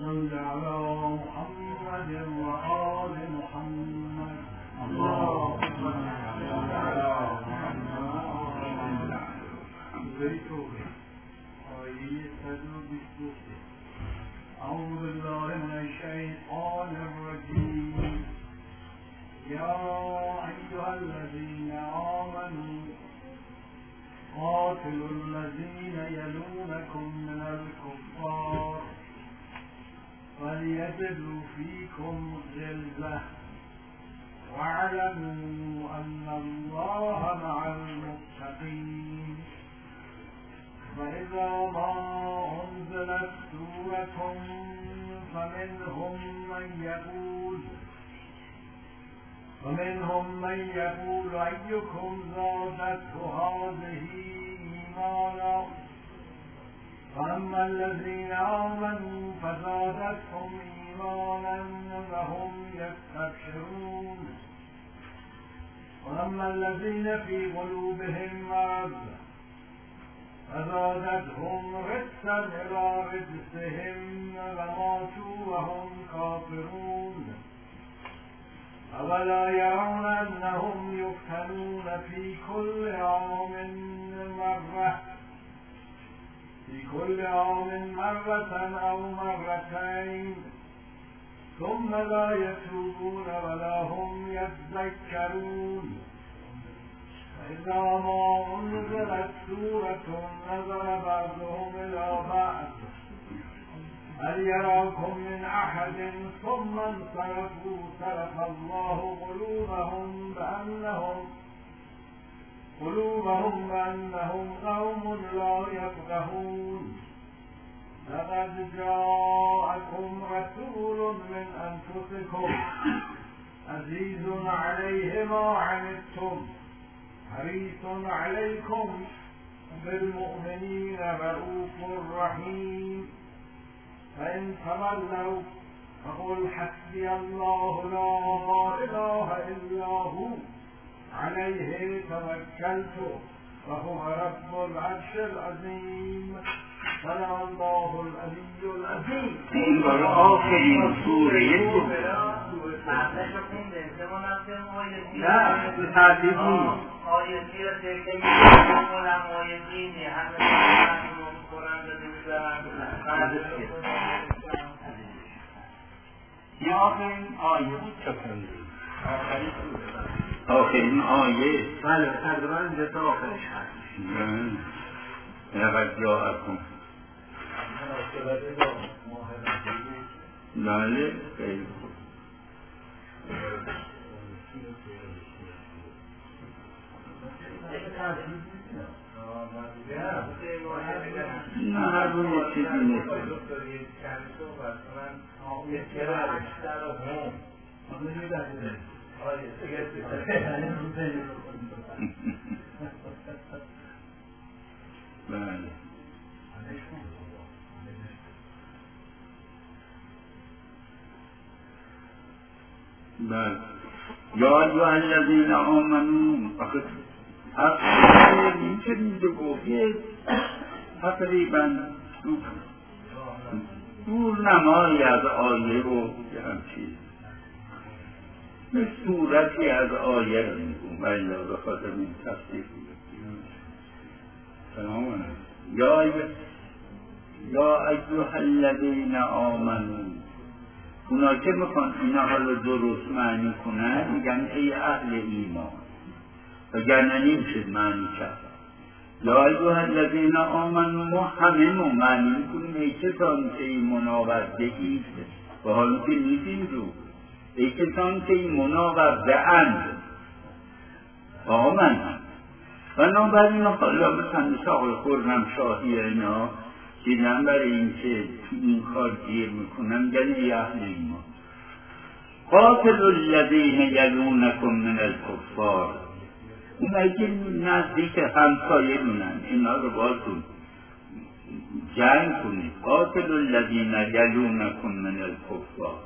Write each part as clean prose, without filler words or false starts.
صل على محمد وآل محمد اللهم صل على محمد أعوذ بالله من الشيطان الرجيم يا أيها الذين آمنوا قاتلوا الذين يلونكم من الكفار فليجدوا فيكم غلظة واعلموا أن الله مع المتقين فإذا ما أنزلت سورة فمنهم من يقول أيكم زادته هذه إيمانا فأما الذين آمنوا فزادتهم إيمانا وهم يستبشرون وأما الذين في قلوبهم مرض فزادتهم رجسا إلى رجسهم وماتوا وهم كافرون أولا يرون أنهم يفتنون في كل عام مرة أو مرتين ثم لا يتوبون ولا هم يذكرون فإذا ما أنزلت سورة نظر بعضهم إلى بعض هل يراكم من أحد ثم انصرفوا صرف الله قلوبهم بأنهم قوم لا يفقهون لقد جاءكم رسول من أنفسكم عزيز عليه ما عنتم حريص عليكم بالمؤمنين رؤوف رحيم فإن تولوا فقل حسبي الله لا إله إلا هو عليه توكلت وهو رب العرش العظيم صدق الله العلي العظيم. این بار آخرین سوره نه به ترتیب نیست. آیتی را ترکه میکنم آیتی نه همه قرآن داده این آخرین آیه بود آخرین آیه بله تقریبا اینجا تا آخرش هست لقد جاءكم بله خیلی خوب نه هر روی چیزی نیست بله بله یا ایها الذین آمنوا این که میده گفت تقریبا دور نمایی از آیه رو همچین به صورتی از آیه رو میگون و الا به خاطر این تفسیر سلام علیکم یا ایها الذین آمنوا اونا که میخوان اینا حالا درست معنی کنن میگن ای اهل ایمان وگرنه نمیشه معنی کرد یا ایها الذین آمنوا ما همه معنی میکنیم ای کسانی که ایمان آورده اید و حالا که نیستیم رو ای کسانی که ایمان آورده اند آمن بنابراین حالا مثلا مثل آقای خرمشاهی اینا دیدن برای این که این کار گیر میکنن یعنی ای اهل ایمان قاتلوا الذین یلونکم من الکفار اونایی که نزدیک همسایه دونن اینا رو باتون جنگ کنید قاتلوا الذین یلونکم من الکفار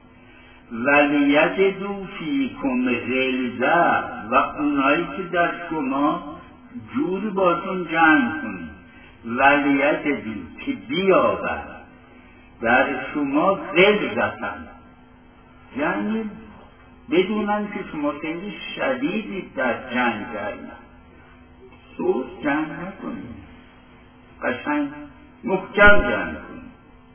ولیجدوا فیکم غلظة و اونایی که در شما جوری باتون جنگ کنید ولیجدوا که بیابد در شما غلظتن، یعنی بدونن که شما خیلی شدیدید در جنگ کردن، سوز جنگ نکنید، قشنگ محکم جنگ کنید.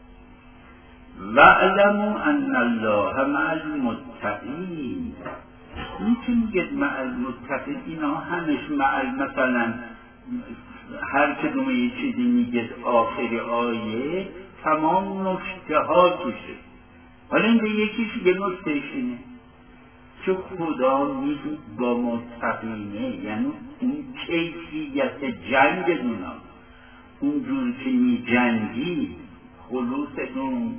وَاعْلَمُوا أَنَّ اللَّهَ مَعَ الْمُتَّقِينَ. این که میگه مع المتقین، اینا همش مثلا هر کدوم یه چیزی میگه آخر آیه تمام نکته ها توشه. حالا این به یکیش یه نکتهش اینه که خدا میگه با متقینه، یعنی اون کیفیت جنگتون، اونجور که می جنگی خلوصتون،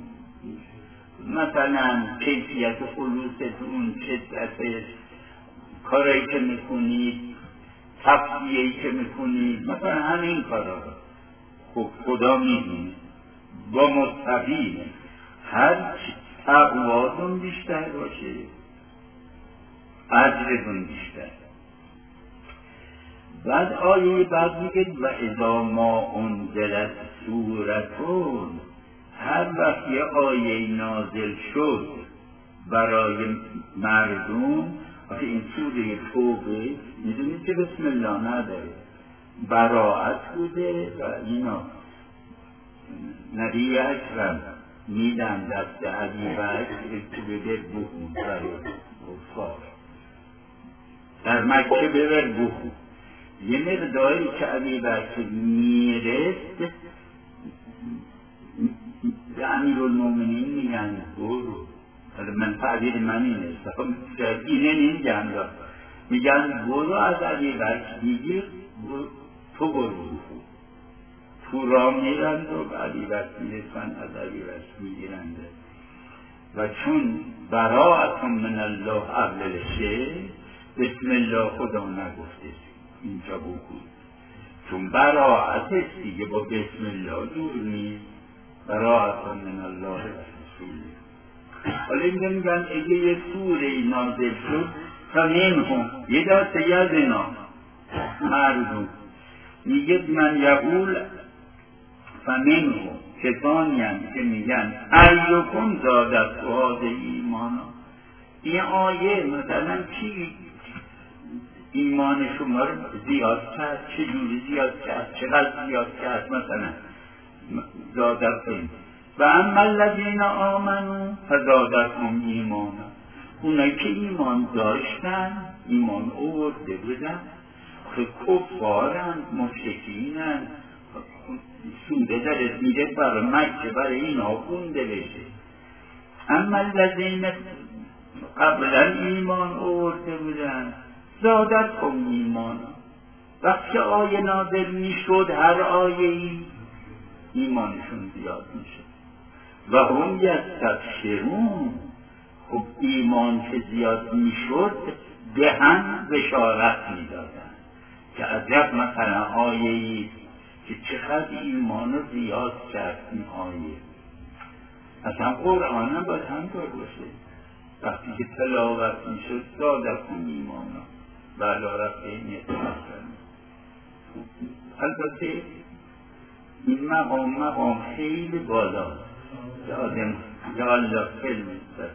مثلا کیفیت خلوصتون، شدت کارایی که میکنید، تفضیهی که میکنید، مثلا همین کارا خب خدا میدونه. با متقینه هر تقواتون بیشتر باشه اجرتون بیشتر. بعد آیه بعد میگه و اذا ما انزلت سورتون، هر وقت یه آیه نازل شد برای مردم، وقتی این سوره توبه میدونید که بسم الله نداره، براعت بوده و اینا نبی اکرم میدن دست علی بکر که ببر بخون برای کفار در مکه، ببر بخون. یه مقداری که علی بکر میرست به امیرالمومنین میگن برو، حالا من تعبیر من این است، اینه نمیگن، میگن برو از علی بکر بگیر، تو برو بخون. تو را میرند و به علی بکر میرسن، از علی بکر میگیرند. و چون براءتون من الله اولشه، بسم الله خدا نگفته اینجا بگوید، چون براءت است دیگه، با بسم الله دور نیست. براءتون من الله رسوله. حالا اینجا میگن اگه یه سوره نازل شد فمنهم، یه دسته از اینا مردم میگه من یقول فمنهم، کسانی هم که میگن ایکم زادت هذه ایمانا، این آیه مثلا کی ایمان شما رو زیاد کرد، چجوری زیاد کرد، چقدر زیاد کرد، مثلا زادت این. و اما الذین آمنوا فزادتهم ایمانا، اونایی که ایمان داشتن، ایمان آورده بودن، که کفارند، مشرکینند، سوره داره میگه برای مکه برای اینا خونده بشه. اما الذین قبلا ایمان آورده بودن زادتهم ایمانا، وقتی آیه نازل میشد هر آیه‌ای ایمانشون زیاد میشد. و هم یستبشرون، خب ایمان که زیاد میشد به هم بشارت میدادن که عجب مثلا آیه‌ای که چقدر ایمان رو زیاد کرد این آیه. اصلا قرآن هم باید همطور باشه، وقتی که تلاوت میشد زادتهم ایمانا و علی ربهم یتوکلون. البته این مقام خیلی بالاست که آدم یا الله خیلی میستد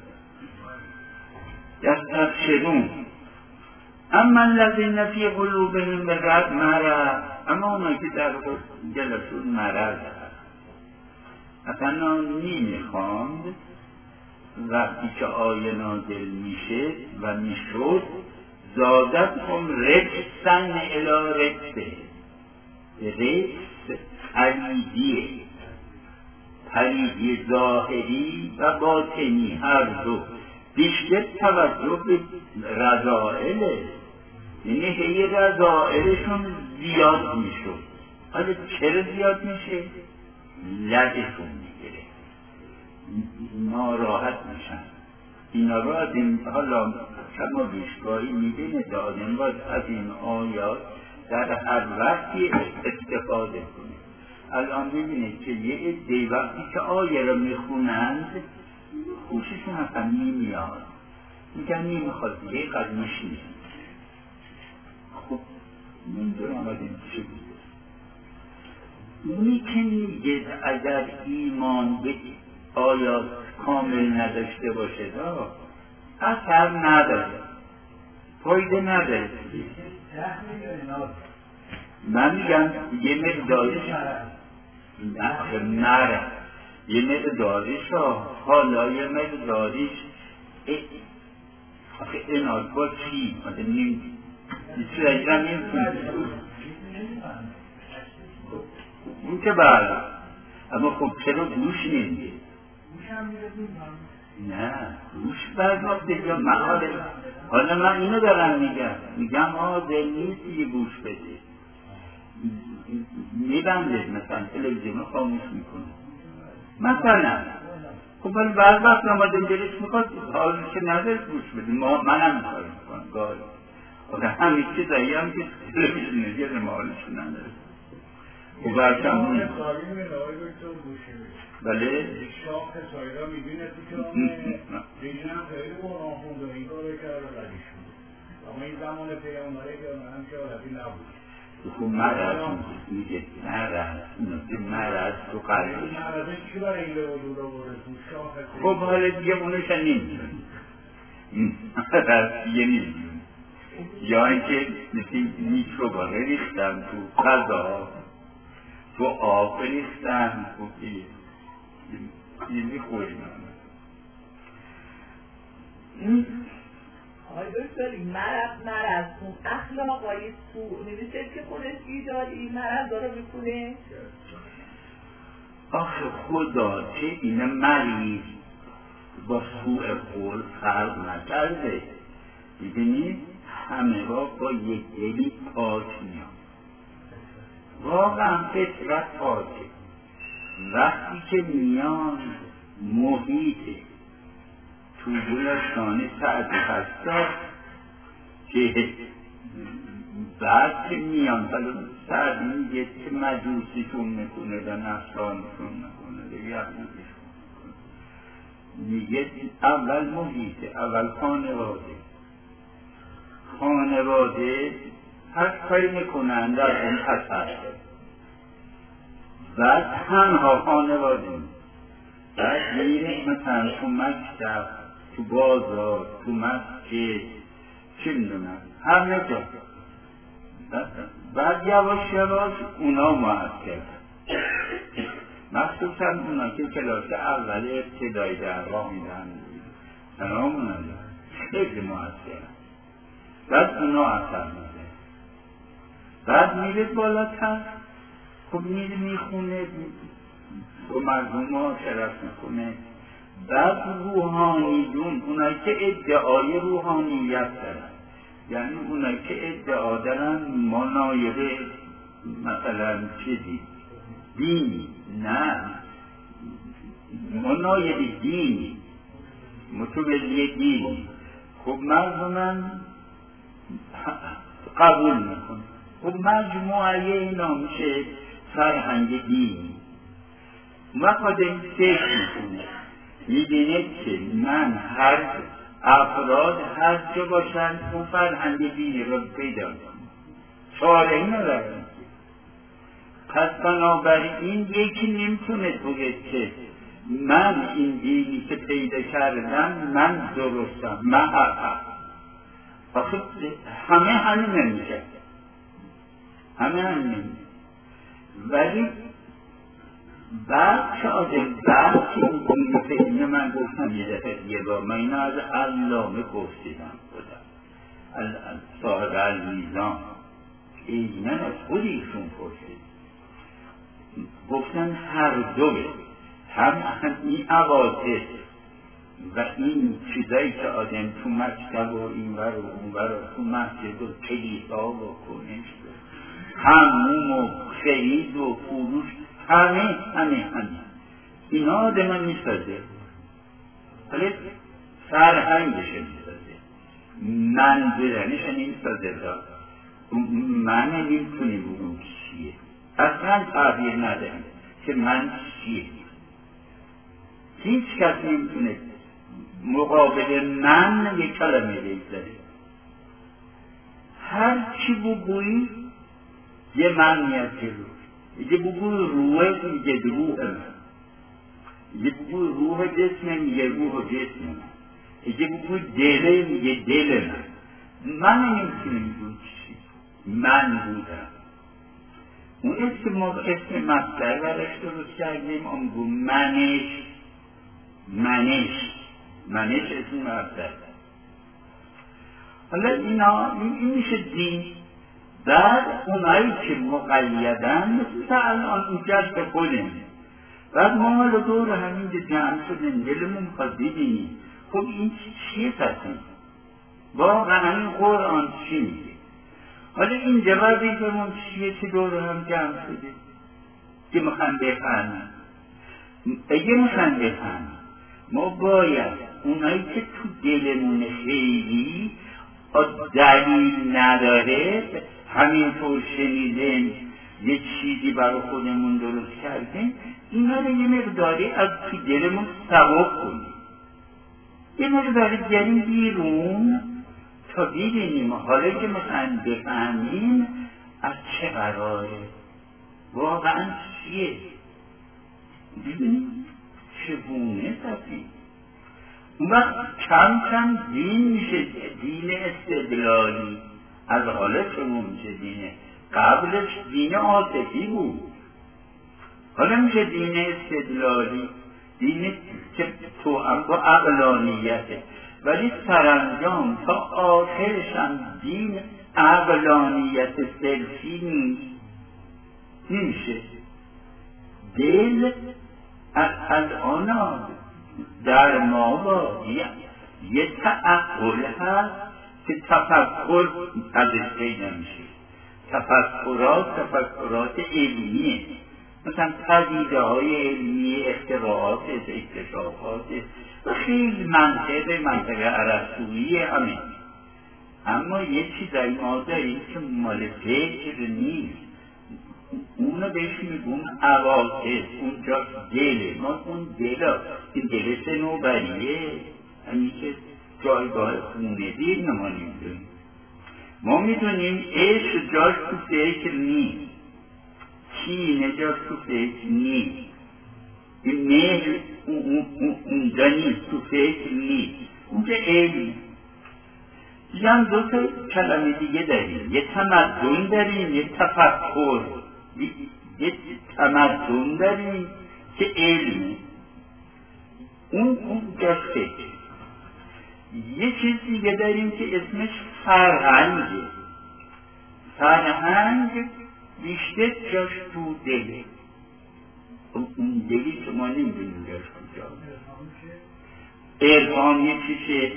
یستبشرون. اما الذین فی قلوبهم مرض، اما اونایی که در دلشون مرض اصلا نمیخواند، وقتی که آیه نازل میشه و میشد زادتهم رجسا الی رجسه، رجس پلیدی ظاهری و باطنی هر دو، بیشتر توجه به رذائله، یعنی هی رذائلشون زیاد میشد. حالا چرا زیاد میشه؟ لجشون میگیره، ناراحت میشن. اینا را از این حالا کما بیشگاهی میبینه دادم باید از این آیات در هر وقتی استفاده کنه. الان ببینید که یه عده وقتی که آیه را میخونند خوششون اصلا نمیاد، میگن نمیخواد دیگه قد میشنید. خب نمیدونم از این چه بوده. اونی که میگه اگر ایمان به آیا کامل نداشته باشه اثر نداره، فایده نداره. من میگم یه مقدارش نره، یه مقدارش حالا یه مقدارش آخه اینات با چی؟ این که بله، اما خب چرا گوش نمیده؟ نه گوش برداشت یا محاله. حالا من اینو دارم میگم حاضر نیست یه گوش بده، میبنده مثلا تلویزیون خاموش میکنه مثلا. خب ولی بعد وقت نمازم دلش میخواد حالا که نداره گوش بده، منم میخواد میکنم گاهی. آخه همین چیزایی هم که تلویزیون یه رمالشون نداره. خب برکم اون بله شاخ سایرا میبینه تو که دیگرم خیلی قرآن خونده این کاره کرده بدیش بود، اما این زمان پیامبره که منم که عادتی نبود. خب مرد میگه مرد تو قلبش مرده چی برای این رو دور آورده تو شاخ؟ خب حالا دیگه اونوش هم نمیدونه، مرد دیگه نمیدونه. یا اینکه مثل میکروباره ریختن تو غذا، تو آب ریختن یه میخوریم. آقای دکتر این مرض اون اخلاقای سوء نمیشه که خودش ایجاد این مرض داره بکنه؟ آخه خدا چه این مریض با سوء قول فرق نکرده. میدونی همه با یک دلی پاک میاد، واقعا فطرت پاکه. وقتی که میان محیط توبولشان سعدی هستا که بعد که میان حالا سعدی میگه که مجوسیتون میکنه و نفسانتون میکنه و یهودیشون میگه اول محیط، اول خانواده هر کاری میکنن در اون اثر، بعد تنها خانواده بعد میره مثلا تو مکتب، تو بازار، تو مسجد، چه میدونم همه جا. بعد یواش یواش اونا مؤثر، مخصوصا اونا که کلاس اول ابتدایی دعوا میدن اونا خیلی مؤثر، بعد اونا اثر میده. بعد میره بالاتر، خب میره میخونه با مردم ها شرف میکنه. بعد روحانیون، اونایی که ادعای روحانیت دارن، یعنی اونایی که ادعا دارن منایبه مثلا چیزی دینی، نه منایبه دینی، متولی دینی، خب مردم قبول میکنه. خب مجموعه اینا میشه فرهنگ دینی. وقت این فکر میکنه، میبینه که من هر افراد هر جا باشن اون فرهنگ دینی رو پیدا کنم، چاره این ندارم. پس بنابراین یکی نمیتونه بگه که من این دینی که پیدا کردم من درستم، من حقم. آخه همه همین نمیشه، ولی بعد که بعد که این دینی پیدا من گفتم یه دفعه یه بار من اینا از علامه پرسیدم خودم، صاحب المیزان، اینا از خود ایشون پرسید، گفتن هر دوه، هم این عواطف و این چیزایی که آدم تو مکتب و اینور و اونور و تو مسجد و کلیسا و کنش و همون و خرید و فروش، همه اینا آدم میسازه، ولی فرهنگش میسازه، منظرنش نمیسازه. من نمیتونی بگم چیه، اصلا تعبیر نداریم که من چیه. هیچ کس نمیتونه مقابل من یک کلمه بگذاره. هر چی بگویی یه معنیت جلو، یه بگوی روح، میگه روح من، یه بگو روح جسمه میگه روح جسم من، یه بگو دله میگه دل من نمیتونیم بود چی من بودم. اون که ما اسم مصدر برش درست کردیم اون بگو منش اسم مصدر. حالا این میشه دین. بعد اونایی که مقیدن مثل الان این جذب خودم، بعد ما حالا دور همین جمع شدیم دلمون میخواد ببینیم خب این چیه پسیم واقعا این قرآن چی میگه. حالا این جواب بگیرمون چیه که دور هم جمع شده که میخوان بفهمیم. اگه میخوان بفهمیم ما باید اونایی که تو دلمون خیلی دلیل نداره همینطور شنیدیم یه چیزی برای خودمون درست کردیم اینا رو یه مقداری از تو دلمون سبک کنیم، یه مقداری بیاریم بیرون تا ببینیم حالا که مثلا بفهمیم از چه قراره واقعا چیه، ببینیم چگونه تفید. اون وقت کم کم دین میشه دین استدلالی. از حالا چمون میشه دینه، قبلش دین عاطفی بود، حالا میشه دین استدلالی، دین که تو هم با عقلانیته، ولی سرانجام تا آخرش هم دین عقلانیت صرفی نیست. نمیشه دل از آن در ما باید یه تعقل هست که تفکر ازش پیدا میشه. تفکرات علمیه، مثلا پدیده های علمی، اختراعات، اکتشافات و خیلی منطق ارسطویی همه. اما یه چیزایی ما داریم که مال فکر نیست، اونو بهش میگون عواطف، اونجا دله ما، اون دلا این دل صنوبریه، همین که جایگاه خونه دیر ما نمیدونیم. ما میدونیم عشق جاش تو فکر نیست، کینه جاش تو فکر نیست، این مهر اونجا نیست، تو فکر نیست، اونجا علم. هم دو تا کلمه دیگه داریم، یه تمدن داریم، یه تفکر. یه تمدن داریم که علمه، اون جاش فکر. یه چیز دیگه داریم که اسمش فرهنگه. فرهنگ بیشتر جاش تو دله، اون دلی که ما نمیدونیم جاش کجا. عرفان یکیشه،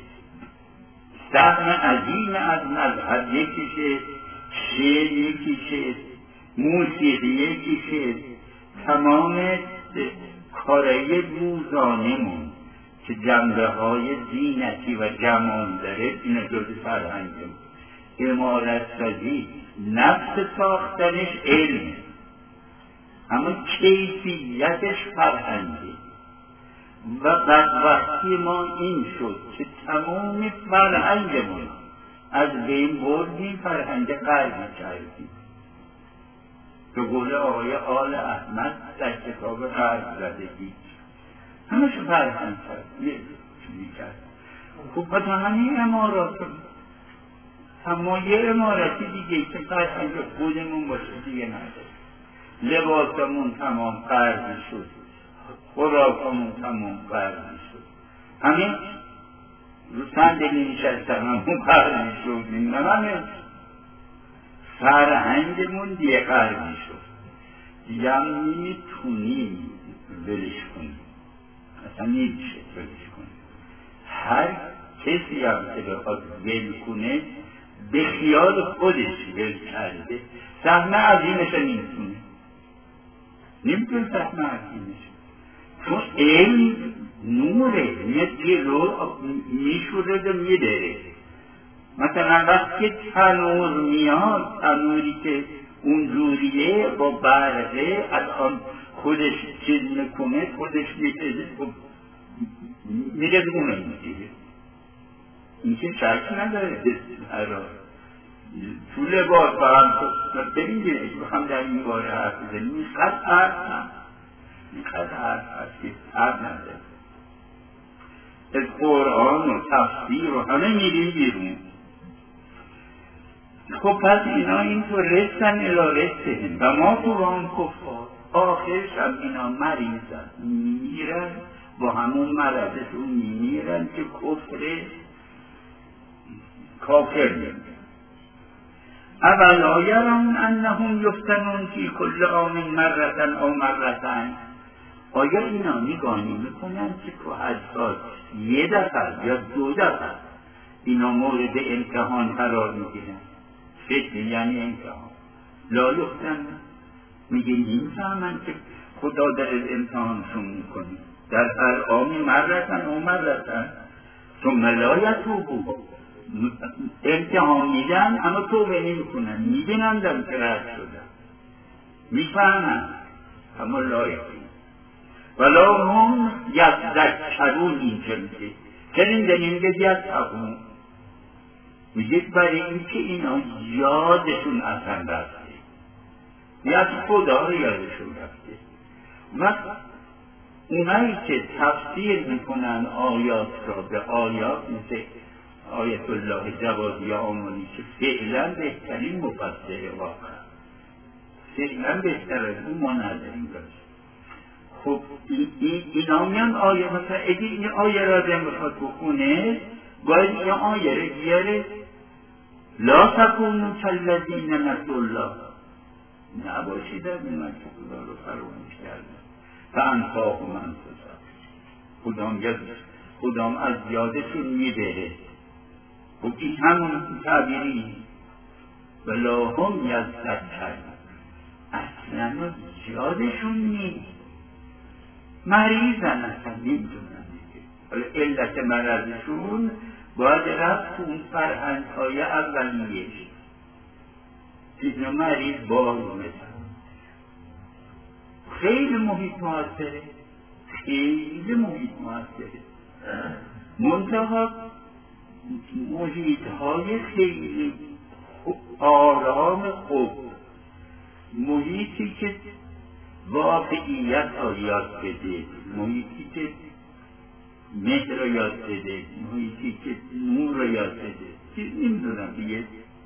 سهم عظیم از مذهب یکیشه، شعر یکیشه، موسیقی یکیشه، تمام کارهای روزانمون که جنبه های زینتی و جمال داره اینا جز فرهنگه. عمارت سازی نفس ساختنش علمه، اما کیفیتش فرهنگه. و بدبختی ما این شد که تمام فرهنگمون از بین بردیم، فرهنگ غربی کردیم. به قول آقای آل احمد در کتاب غرب زدگی همه شو فرهنگ کرد. خب پس همین امارات اما یه امارتی دیگه که فرهنگ خودمون باشه دیگه نداره. لباسمون تمام غربی شد، خوراکمون تمام غربی شد، همین رو صندلی نشستن همون غربی شد. همین فرهنگمون دیگه غربی شد، دیگه هم نمیتونیم ولش کنیم، اصلا نمیشه ولش کنیم. هر کسی هم که بخواد ول کنه به خیال خودش ول کرده، سهم عظیمش نمیتونه سهم عظیمش، چون علم نوره یه رو میشوره و میدره. مثلا وقتی تنور میاد، تنوری که اونجوریه با برقه الان خودش چیز میکنه، خودش میره دونه میگیره، این که شک نداره. تو لباس با هم ببینید بخوام در این باره حرف بزنیم، 100 فرق اینقدر حرف هست که حرف نداره. از قرآن و تفسیر و همه میریم بیرون. خب پس اینا اینطور رسن الی رسهم و ما قرآن کفار. آخرش هم اینا مریضن میمیرن، با همون مرضشون میمیرن که کافر میمیرن. اولا یرون انهم یفتنون فی کل عام مرتن او مرتین. آیا اینا نگاهی میکنن که تو هر سال یه دفعه یا 2 دفعه اینا مورد امتحان قرار میگیرن؟ فکر یعنی امتحان. لا یفتن میگه نمیفهمن که خدا در امتحانشون میکنه. در هر عام مرتن او مرتن ثم لا یتوبون. امتحان میدن اما توبه نمیکنن، میبینن در که رد شدن، میفهمن اما لا یتوبون ولا هم یذکرون. اینجا میگه کریم در میگه یذکرون، میگه برای اینکه اینا یادشون اصلا رفته، یاد خدا رو یادشون رفته. و اونایی که تفسیر میکنن آیات را به آیات، مثل آیت الله جوادی آمانی که فعلا بهترین مفسر واقعا، فعلا بهتره، اون ما نداریم داشت. خب اینا میان آیه، مثلا اگه این آیه را دم بخواد بخونه باید این آیه را بیاره لا تکونوا کالذین نسوا الله، نباشید از این که خدا رو فراموش کردن فانساهم انفسهم، خدام از یادشون میبره. خب این همون تعبیری ولا هم یذکرون، اصلا یادشون نیست، مریضن، اصلا نمیدونن دیگه. حالا علت مرضشون باید رفت اون فرهنگ های اولیه که مریض باز مثلا خیلی محیط موثره، خیلی محیط موثره، منتها محیط های خیلی آرام خوب، محیطی که واقعیت را یاد بده، محیطی که مهر را یاد بده، محیطی که نور را یاد بده، چیز نمیدونم دیگه.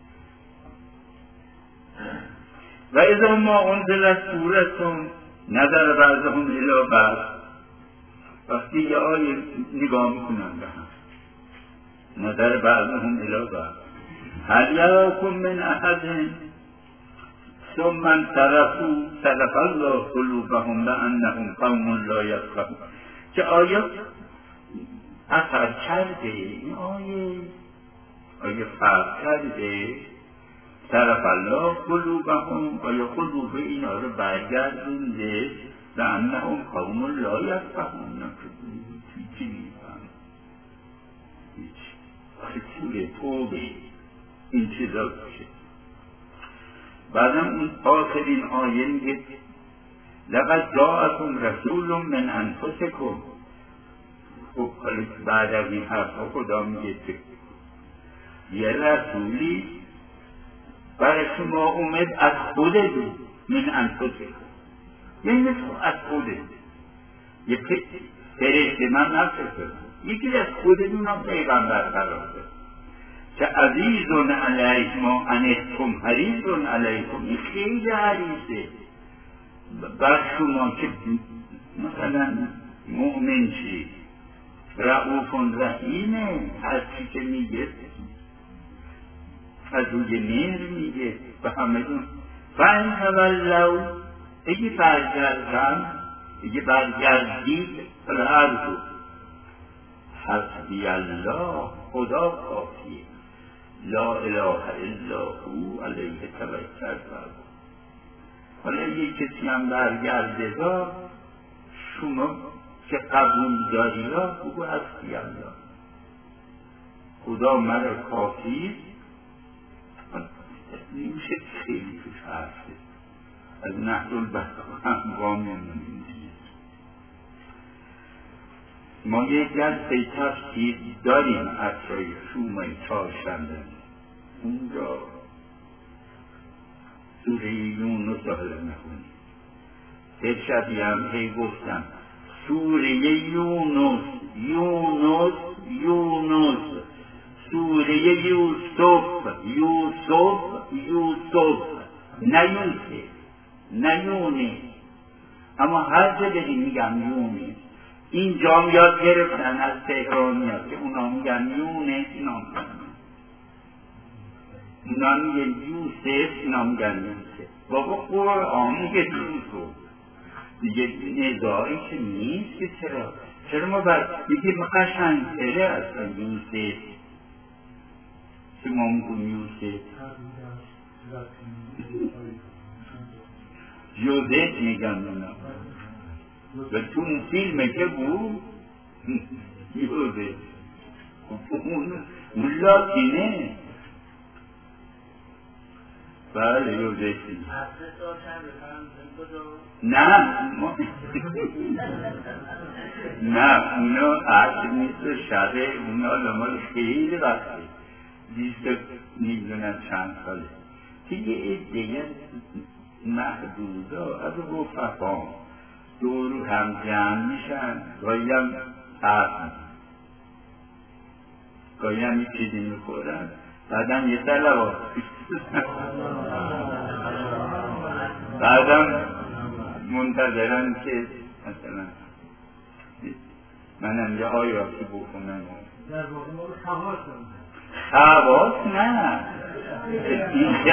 و اذا ما انزلت سورتون نظر بعضهم الی بعض، وقتی یه آیه نگاه میکنن به هم، نظر بعضهم الی بعض هل یراکم من احد ثم انصرفوا صرف الله قلوبهم بانهم قوم لا یفقهون. که آیه اثر کرده، این آیه فرق کرده، صرف الله قلوبهم، آیا قلوب اینا رو برگردونده بانهم قوم لا یفقهون، چی میفهم؟ خیلی توبه این چیزا باشه. بعدم اون آخرین آیه میگه لقد جاءکم رسول من انفسکم. خب بعد از این حرفا خدا میگه که یه رسولی برای شما اومد از خودتون، من انفسکم، یعنی از خودتون، یه فرشته من نفسکم، یکی از خودتون هم پیغمبر قرار داد که عزیزون علیکم ما انتم حریصون علیکم. این خیلی حریصه بر شما که مثلا مؤمن شید، رؤوف رحیمه، هر چی که میگه از روی مهر میگه به همه‌تون. فان تولوا، اگه برگردید فالارض حسبی الله، خدا کافیه، لا اله الا هو علیه توکلت. حالا یک کسی هم برگرده را شما که قبول داری را بگو حسبی الله، خدا مرا کافی. نمیشه خیلی توش حرفه، از نحل البلاغه هم وامونیم. ما یک جلسه تفسیر داریم اطرای شومه چهارشنبه، اونجا سوره یونس رو نخونیم، یک شبیه هم هی گفتم سوره یونس یونس یونس، سوره یوسف یوسف یوسف، نه یوسف نه یونس، اما هر جا دیگه میگم یونس. این جام یاد گرفتن از تهرانی‌ها که اونا میگن یونس، اونا میگن یوسف، اینا میگن یوسف. بابا قرآن میگه یوسف، دیگه نزاعی که نیست که چرا ما دیگه قشنگ‌تره اصلا یوسف که ما میگن یوسف، یوزف میگن اونا. و تو اون فیلمه که بود یوزف اون لاتینه. بله یوزفی. نه نه اونا عرض نیست و شبه اونا لامال خیلی وقتی دیست میدونم چند ساله دیگه ایده محدودا از رفقام دور هم جمع میشن، گاهی هم حرف میزن، گاهی هم یک چیزی میخورن، بعدم یه سلوات بعدم منتظرن که مثلا منم یه آیاتی بخونم. در واقع ما رو خواهد خواهد نه این که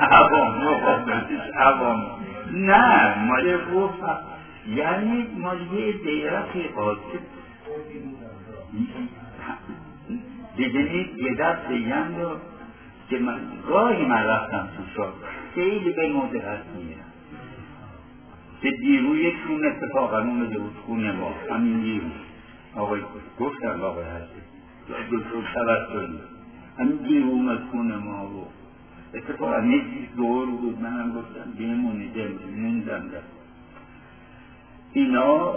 عوام نه مال رفق، یعنی مال یه دیرقی قاسد دیدنید یه دست دیگم رو که من گاهی من رفتم تو شاد خیلی به مدرس میرم که دیرویشون اتفاقا اومده بود خونه ما، همین دیروی آقای گفتم آقای هستی دکتر توسلی همین دیرو اومد خونه ما بود، اتفاقا نیستی دور بود، منم گفتم بیمونی موندم در اینا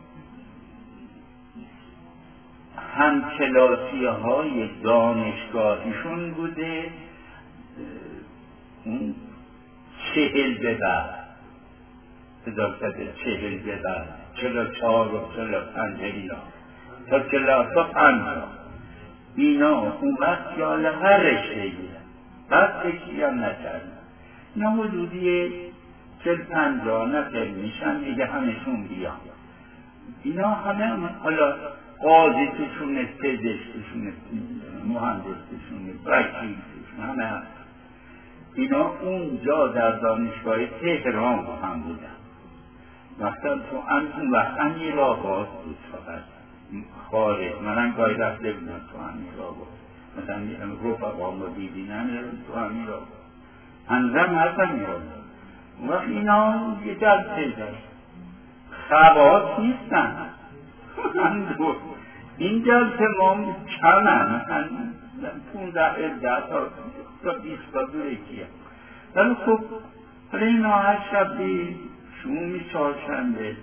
همکلاسی های دانشگاهیشون بوده اون 40 به بعد 1940 به بعد 44 و 45 اینا تا 45 اینا اون وقت یال هر رشته اینا بعد فکری هم نکردن اینا حدودی 40-50 نفر میشن دیگه همشون بیان. اینا همه حالا قاضی توشونه، پزشک توشونه، مهندس توشونه، وکیل توشونه، همه هست. اینا اونجا در دانشگاه تهران با هم بودن. وقتا تو اون وقت امیر آباد بود فقط خارج، منم گاهی رفته بودم تو امیر آباد، مثلا رفقام رو دیدینم تو امیر آباد هنوزم هستم یادم. وقت اینا یه جلسه داشت خواهد نیستن این جلسه ما کمن 15 تا 20 تا دوریکیه، ولی خب حالا اینا هر شبی شومی چهارشنبه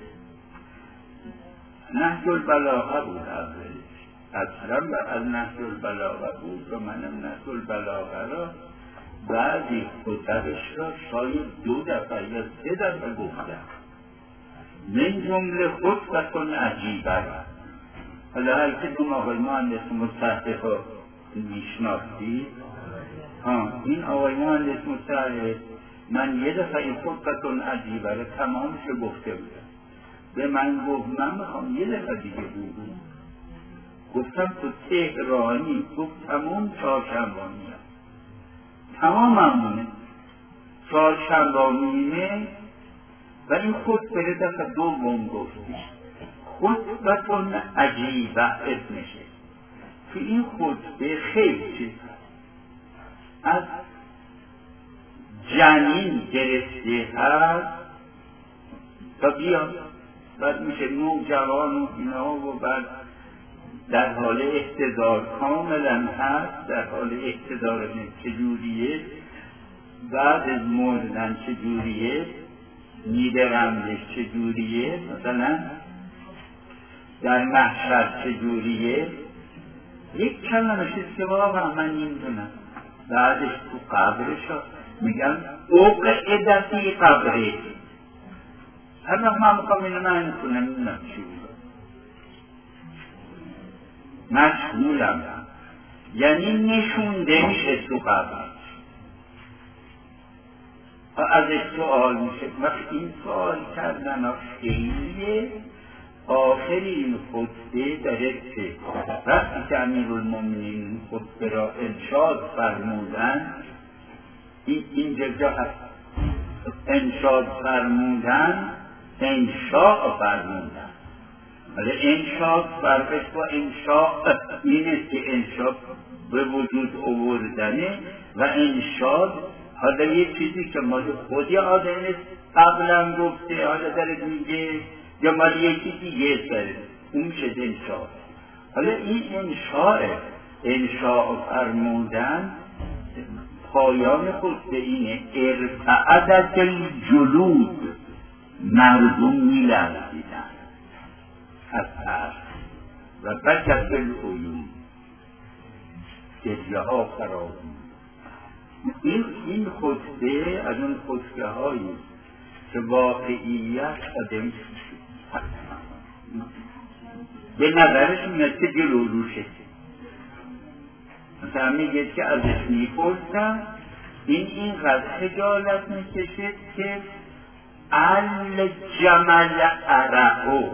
نهج البلاغه بود اولش، اصلا از نهج البلاغه بود و منم نهج البلاغه را بعضی خطبش را شاید 2 دفعه یا 3 دفعه گفتم، من جمله خطبتون عجیبه. حالا هر که اون آقای مهندس مصحح ها میشناختی، این آقای مهندس مصحح من یه دفعه این خطبتون عجیبه را تمامش رو گفته بودم، به من گفت من میخوام یه دفعه دیگه بگم. گفتم تو تهرانی، گفت تمام چهارشنبانی تمام همونه چهارشنبانیه، ولی خطبه دفعه دوم گفتی خطبتون عجیبه اسمشه. تو این خطبه خیلی چیز از جنین گرفته هست تا بیاد، بعد میشه نوجوان و اینا و بعد در حال احتضار کاملا هست، در حال احتضار چجوریه، بعد از مردن چجوریه، میدرمش چجوریه، مثلا در محشر چجوریه. یک کلمه شد که واقعا من نمیدونم، بعدش تو قبرش میگن اوقعدتی قبره، هر وقت من میخوام اینو معنی کنم نمیدونم چی بود مشغولم یعنی نشونده میشه تو قبل ازش سوال میشه وقت این سوال کردن خیلیه آخر این خطبه داره که وقتی که امیرالمومنین خطبه را انشاد فرمودن اینجا جا هست انشاد فرمودن انشاء فرمودن ولی انشاد فرقش با انشاء اینه که انشاء به وجود آوردنه و انشاد حالا یه چیزی که مال خودی آدم قبلا گفته حالا داره میگه یا مال یکی دیگه داره اون میشه انشاء حالا این انشاء فرمودن پایان خطبه اینه ارتعدت الجلود مردم میلرزیدن از ترس و بکت العیون گریه ها فرا این خطبه از اون خطبه هایی که واقعیت آدم به نظرش میاد که جلو روشه مثلا میگه که ازش میپرسم اینقدر خجالت میکشه که الجمل عرقو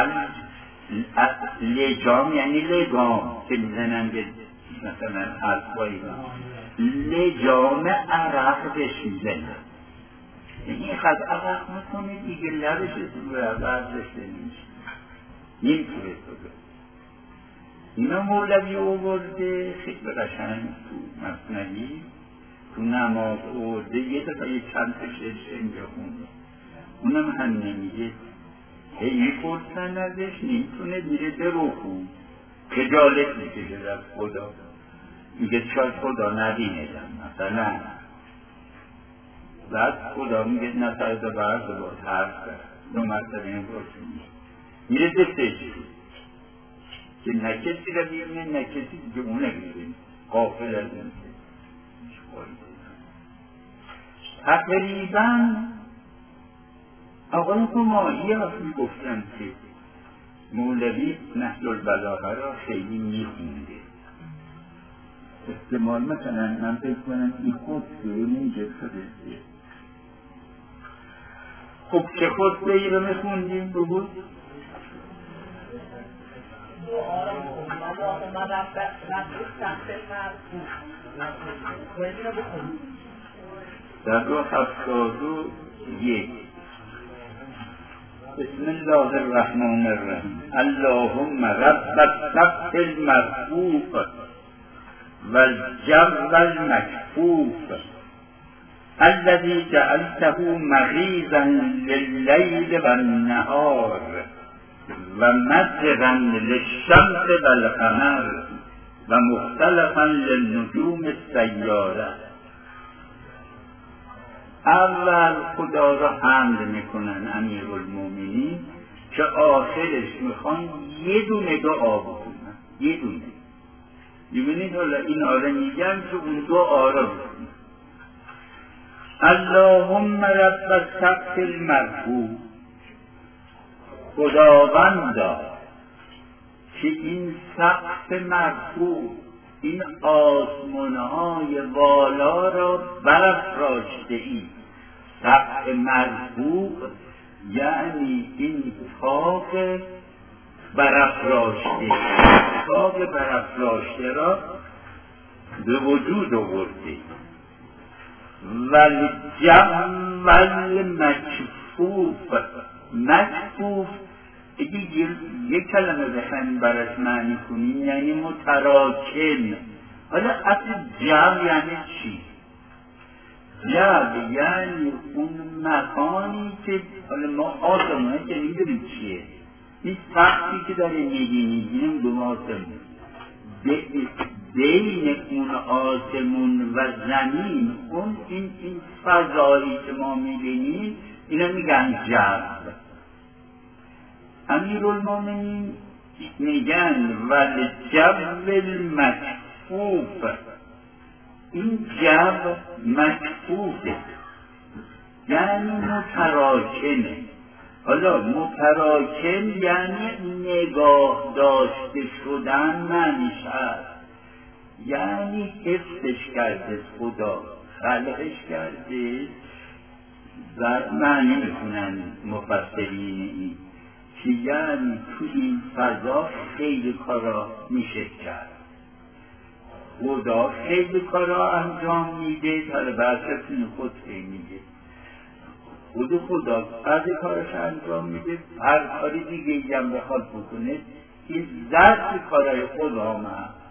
لجام یعنی لگام که میزنن به مثلا حرفایی لجام عرق بهش میزنن اینقدر عرق میکنه دیگه لبش برداشته نمیشه نمیتونه تو اینا مولوی آورده خیلی قشنگ تو مثنوی تو نماز آورده یه دفعه چند تا شعر اینجا خونده اونم هم نمیگه میپرسن ازش نمیتونه میره به رکوع خجالت میکشه از خدا میگه شاید خدا ندینیدم مثلا بعد خدا میگه نفرد برد با حرف کرد دو مرتبه این پرسید میره به سجده که نه کسی را بیرونه نه کسی دیگه اونه بیرونه غافل از این تقریبا آقای کمالی ها میگفتن که مولوی نهج البلاغه را خیلی میخونده احتمال مثلا من فکر کنم این خطبه اینجا شده خب چه خطبه ای رو میخوندیم بود؟ در رو 71 بسم الله الرحمن الرحیم اللهم رب السقف المرفوع والجو المكفوف الذي جعلته مغيظا لليل والنهار ومجرا للشمس والقمر ومختلفا للنجوم السيارة. اول خدا را حمد میکنن امیرالمومنین که آخرش میخوان یه دونه دعا بکنن یه دونه. میبینید حالا این آره میگن که اون دعا را بکنن اللهم رب السقف المرفوع خداوندا که این سقف مرفوع این آسمانهای بالا را برافراشته ای. سقف مرفوع یعنی این طاق برافراشته طاق برافراشته را به وجود آورده والجو المکفوف مکفوف اگه یک کلمه بخواهیم براش معنی کنیم یعنی متراکم. حالا اصل جو یعنی چی؟ جو یعنی اون مکانی که حالا ما آسمونه که نمیدونیم چیه این سقفی که داره میبینیم دو آسمون بین اون آسمون و زمین اون این فضایی که ما میبینیم اینا میگن جو. امیرالمومنین میگن والجو المکفوف این جو مکفوفه یعنی متراکمه. حالا متراکم یعنی نگاه داشته شدن معنیش هست، یعنی حفظش کرده خدا، خلقش کرده و معنی میکنن مفسرین این که یعنی تو این فضا خیلی کارا میشه کرد. خدا خیلی کارا انجام میده، حالا برسفتون خود میده خدا بعضی کارش انجام میده، هر کاری دیگه هم بخواد بکنه این ذات کارای خدا هم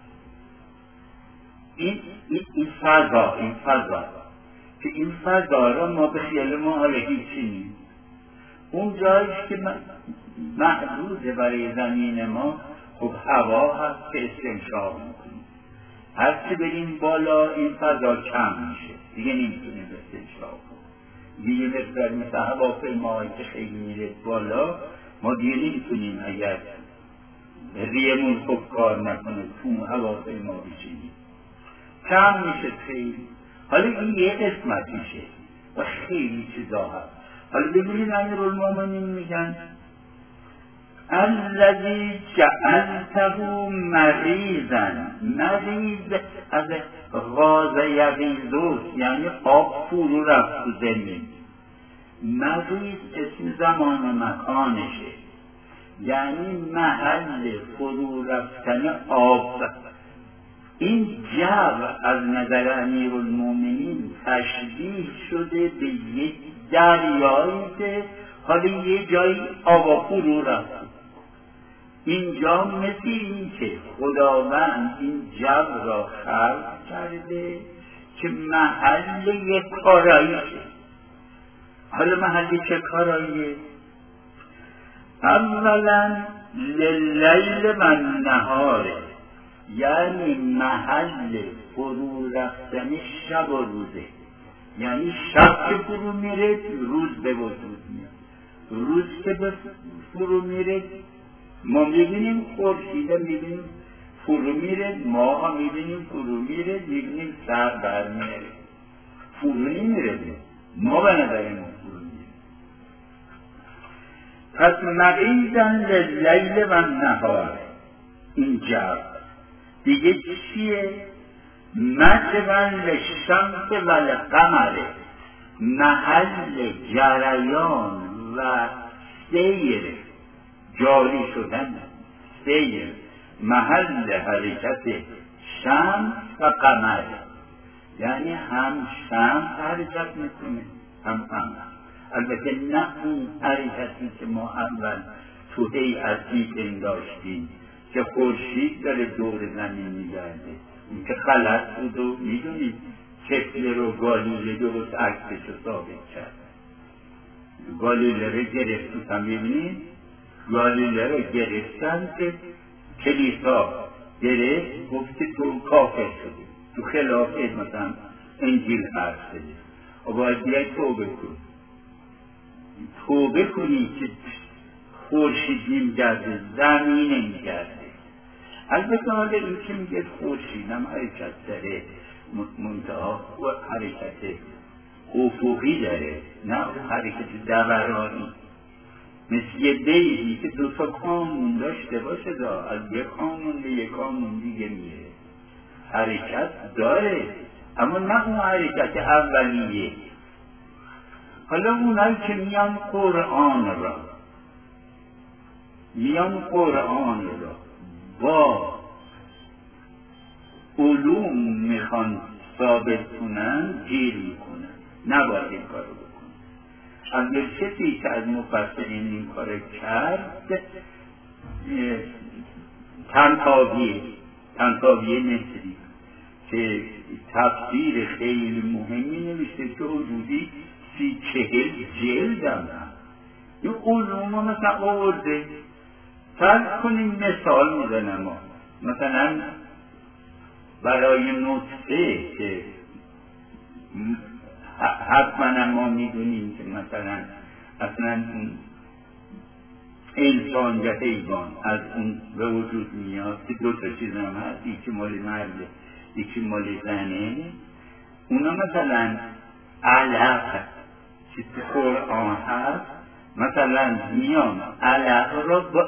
این فضا که این فضا را ما به خیال ما حالا هیچی نیم. اون جایش که محدوده برای زمین ما خب هوا هست که استنشاق میکنیم، هرچی بریم بالا این فضا کم میشه دیگه نمیتونیم استنشاق کنیم. دیگه مثل هواپیماهایی که خیلی میره بالا ما دیگه نمیتونیم اگر ریمون خوب کار نکنه تو هواپیما بشینیم، کم میشه خیلی. حالا این یه قسمتیشه و خیلی چیزا هست. حالا ببینید امیرالمومنین میگن الذی جعلته مریضا، مریض از غاز یغیظ یعنی آب فرو رفت تو زمین. مریض اسم زمان و مکانشه، یعنی محل فرو رفتن آب. این جو از نظر امیرالمومنین تشبیه شده به یک دریایی که حالا یه جایی آب فرو رفت. اینجا مثل این که خداوند این جو را خلق کرده که محل یک کاراییه. حالا محل چه کاراییه؟ اولا للیل و نهاره، یعنی محل فرو رفتن شب و روزه. یعنی شب که فرو میره روز به وجود میاد، روز که فرو میره ما میبینیم خورشید میبینیم فرو میره، ما میبینیم فرو میره، میبینیم سر بر میره، فرو نمیره ما بنابراین فرو میره. پس مقیدن للیل و نهار اینجا دیگه چیه؟ مجرن للشمس و القمر، محل جریان و سیر جاری شدن، سیر محل حرکت شمس و قمر، یعنی هم شمس حرکت میکنه هم قمر. البته نه اون حرکتی که ما اول تو هیئتی پنداشتیم که خورشید داره دور زمین میگرده، این که غلط بود و میدونید کپلر و گالیله درست عکسش رو ثابت کرد. گالیله رو گرفتن، ببینید گالیله رو گرفتن که کلیسا گرفت گفت که تو کافر شدی، تو خلاف مثلا انجیل حرف زدی و باید بیای توبه کنی که خورشید نمیگرده زمین نمیگرده. البته حالا این که میگه خورشید هم حرکت داره، منتها و حرکت افقی داره نه حرکت دورانی، مثل یه بیهی که دو تا کانون داشته باشه از یک کانون به یک کانون دیگه میره، حرکت داره اما نه اون حرکت اولیه. حالا اونایی که میان قرآن را با علوم میخوان ثابت کنن گیر میکنن، نباید این کارو بکنن. اگر کسی که از مفسرین این کار کرد طنطاوی مصری که تفسیر خیلی مهمی نوشته که حدودی 30-40 جلد هم این علوم ها مثلا آورده. فرض کنیم مثال میزنم ما مثلا برای نطفه که حتما ما میدونیم که مثلا اصلا انسان یا حیوان از اون به وجود میاد که دو تا چیز هم هست، یکی مال مرده یکی مال زنه. اونا مثلا علق که تو قرآن هست مثلا میان علق را با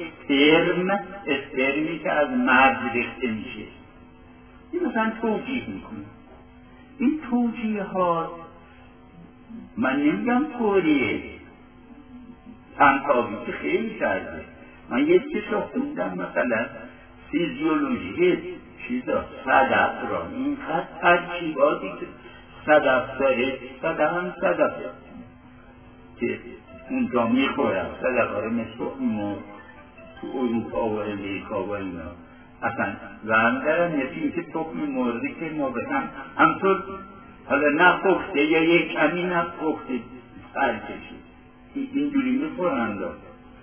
اسپرمی که از مرد ریخته میشه این مثلا توجیه میکنه. این توجیه ها من نمیگم طوریه تنتابی که خیلی سرده. من یه چیز را خوندم مثلا فیزیولوژی چیزا صدف را اینقدر ترکیباتی که صدف داره صدفه که اونجا میخورم صدف ها رو مثل ما تو اروپا و امریکا و اینا اصلا زندرم یکی که تخم مرده که ما بهم همطور حالا نپخته یا یک کمی نپخته سر کشید اینجوری میخورن دار.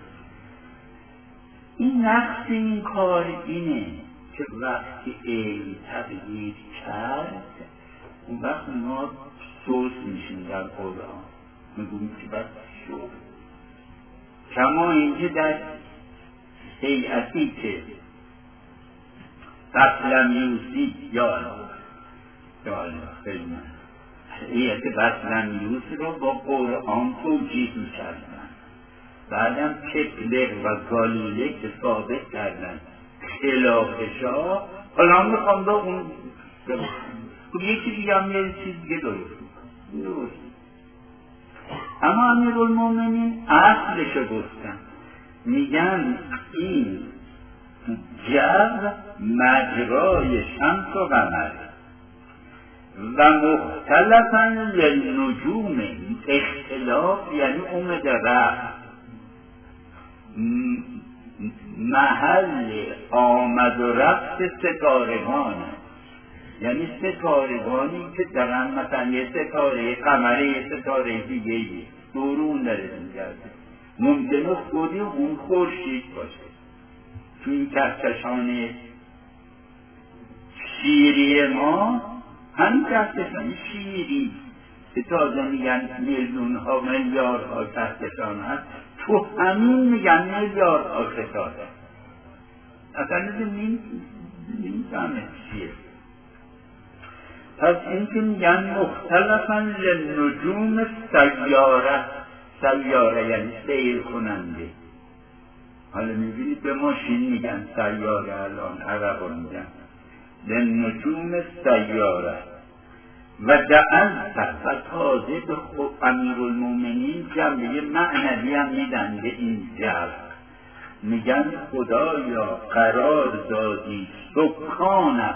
این نقص این کار اینه که وقتی علم تغییر کرد اون وقت ما سوس میشیم در قرآن میگویم که بس شد کما اینکه در هیئتی که بطلمیوسی یا خیلی هیئت بطلمیوس را با قرآن توجیه میکردن بعدم کپلر و گالیله که ثابت کردن خلافشا حالا میخوام با اون یکی دیگه هم یه چیز دیگه درست اما امیرالمومنین اصلشو گفتن میگن این جو مجرای شمس و قمر و مختلفا للنجوم اختلاف یعنی اومد رفت محل آمد و رفت ستارگان یعنی ستارگانی که درن مثلا یه ستاره قمره یه ستاره دیگه دورون داره میگرده ممکنه خودی اون خورشید باشه تو این کهکشان شیری ما همین کهکشان شیری که تازه میگن میلیون ها میلیارد ها کهکشان هست تو همین میگن میلیارد ها ستاره اصلا نمیفهمه چیه. پس این که میگن مختلفا لنجوم سیاره یعنی سیر کننده. حالا میبینید به ماشین میگن سیاره الان عربا میگن لنجوم سیاره و جعلت و تازه به امیرالمومنین جنبه معنوی هم میدن به این جلب میگن خدایا قرار دادی سکانم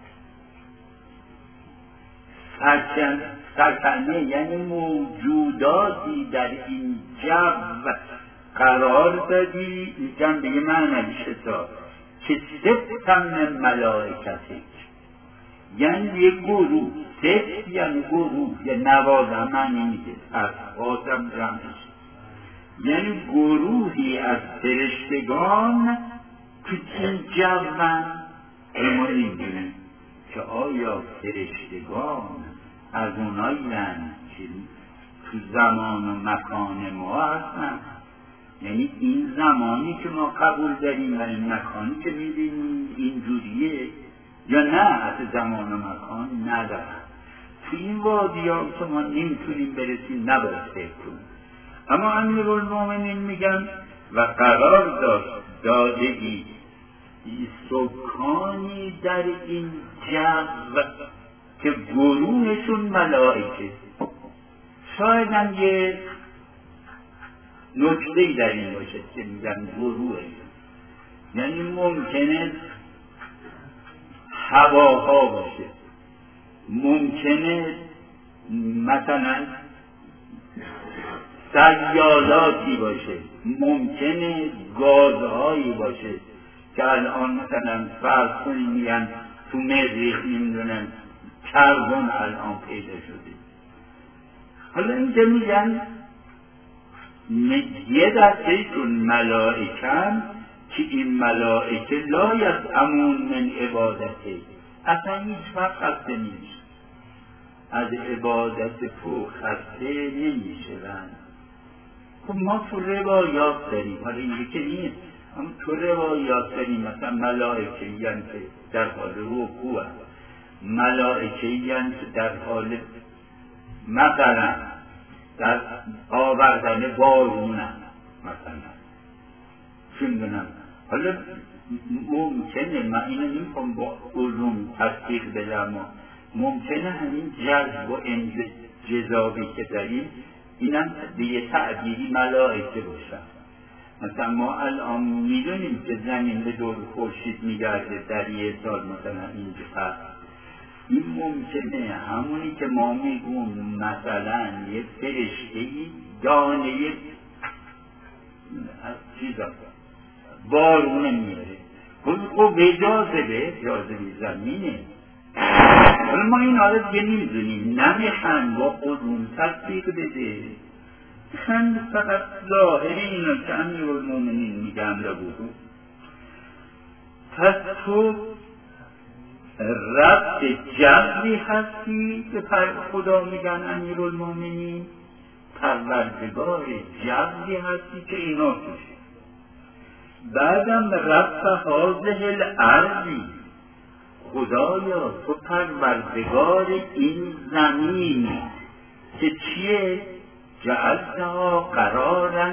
سکنه یعنی موجوداتی در این جو قرار دادی جنبه معنوی شتا که سبتن ملائکتی یعنی یک گروه سبت یعنی گروه یه نوازه معنی میده افقاتم رمش یعنی گروهی از فرشتگان که این جوان ما نمیدونیم که آیا فرشتگان از اونایی که تو زمان و مکان ما هستن یعنی این زمانی که ما قبول داریم و این مکانی که میبینیم اینجوریه یا نه از زمان و مکان ندارن تو این وادی ها که ما نمیتونیم برسیم نباید فکر کنیم. اما امیرالمومنین میگن و قرار دادگی سکانی در این جو که گروهشون ملائکه. شاید هم یه نکته‌ای در این باشه که میگن گروه یعنی ممکنه هواها باشه ممکنه مثلا سیالاتی باشه ممکنه گازهایی باشه که الان مثلا فرض کنیم میگن تو مریخ نمیدونم کربن الان پیدا شده. حالا اینجا میگن یه دستهشون ملائکن که این ملائکه لا یسأمون من عبادته اصلا هیچ وقت خسته نمیشه از عبادت تو خسته نمیشه. خب ما تو روایات داریم حالا اینجا که نیست اما تو روایات داریم مثلا ملائکه یعنی که در حال رکوع ملائکه یعنی که در حال مقرن در آوردن بارونم مثلا چون دونم حالا ممکنه من اینو نمیخوام با علوم تصدیق بدم ممکنه همین جذب و انجذابی که داریم اینم به یه تعبیری ملائکه باشن. مثلا ما الان میدونیم که زمین به دور خورشید میگرده در یه سال مثلا اینجا این ممکنه همونی که ما میگون مثلا یه فرشته‌ای دانه چیزا بارونه میاره خب به جاذبه زمینه. حالا ما این حالت دیگه نمیدونیم نمیخن با علوم تصدیق بده میخن فقط ظاهر اینا که امیرالمومنین میگن لبودو. پس تو رب جذبی هستی که خدا میگن امیرالمومنین پروردگار جذبی هستی که اینا توشه. بعدم رب حاضه الارضی خدایا تو پروردگار این زمین که چیه؟ جعلتها قرارا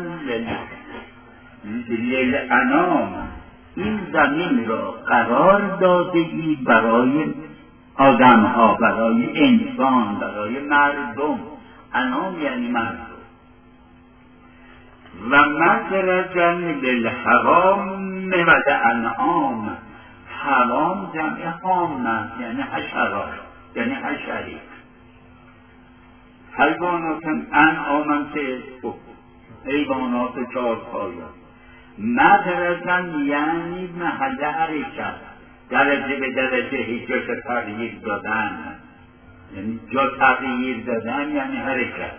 للانام این زمین را قرار دادگی برای آدم ها برای انسان برای مردم. انام یعنی مردم. و مخرجا للحرام و للانعام حرام جمع حامه یعنی حشرات یعنی حشری حیوانات انعام که حیوانات چارپایه. مخرجا یعنی محل حرکت درجه به درجه جا تغییر دادن یعنی جا تغییر دادن یعنی حرکت.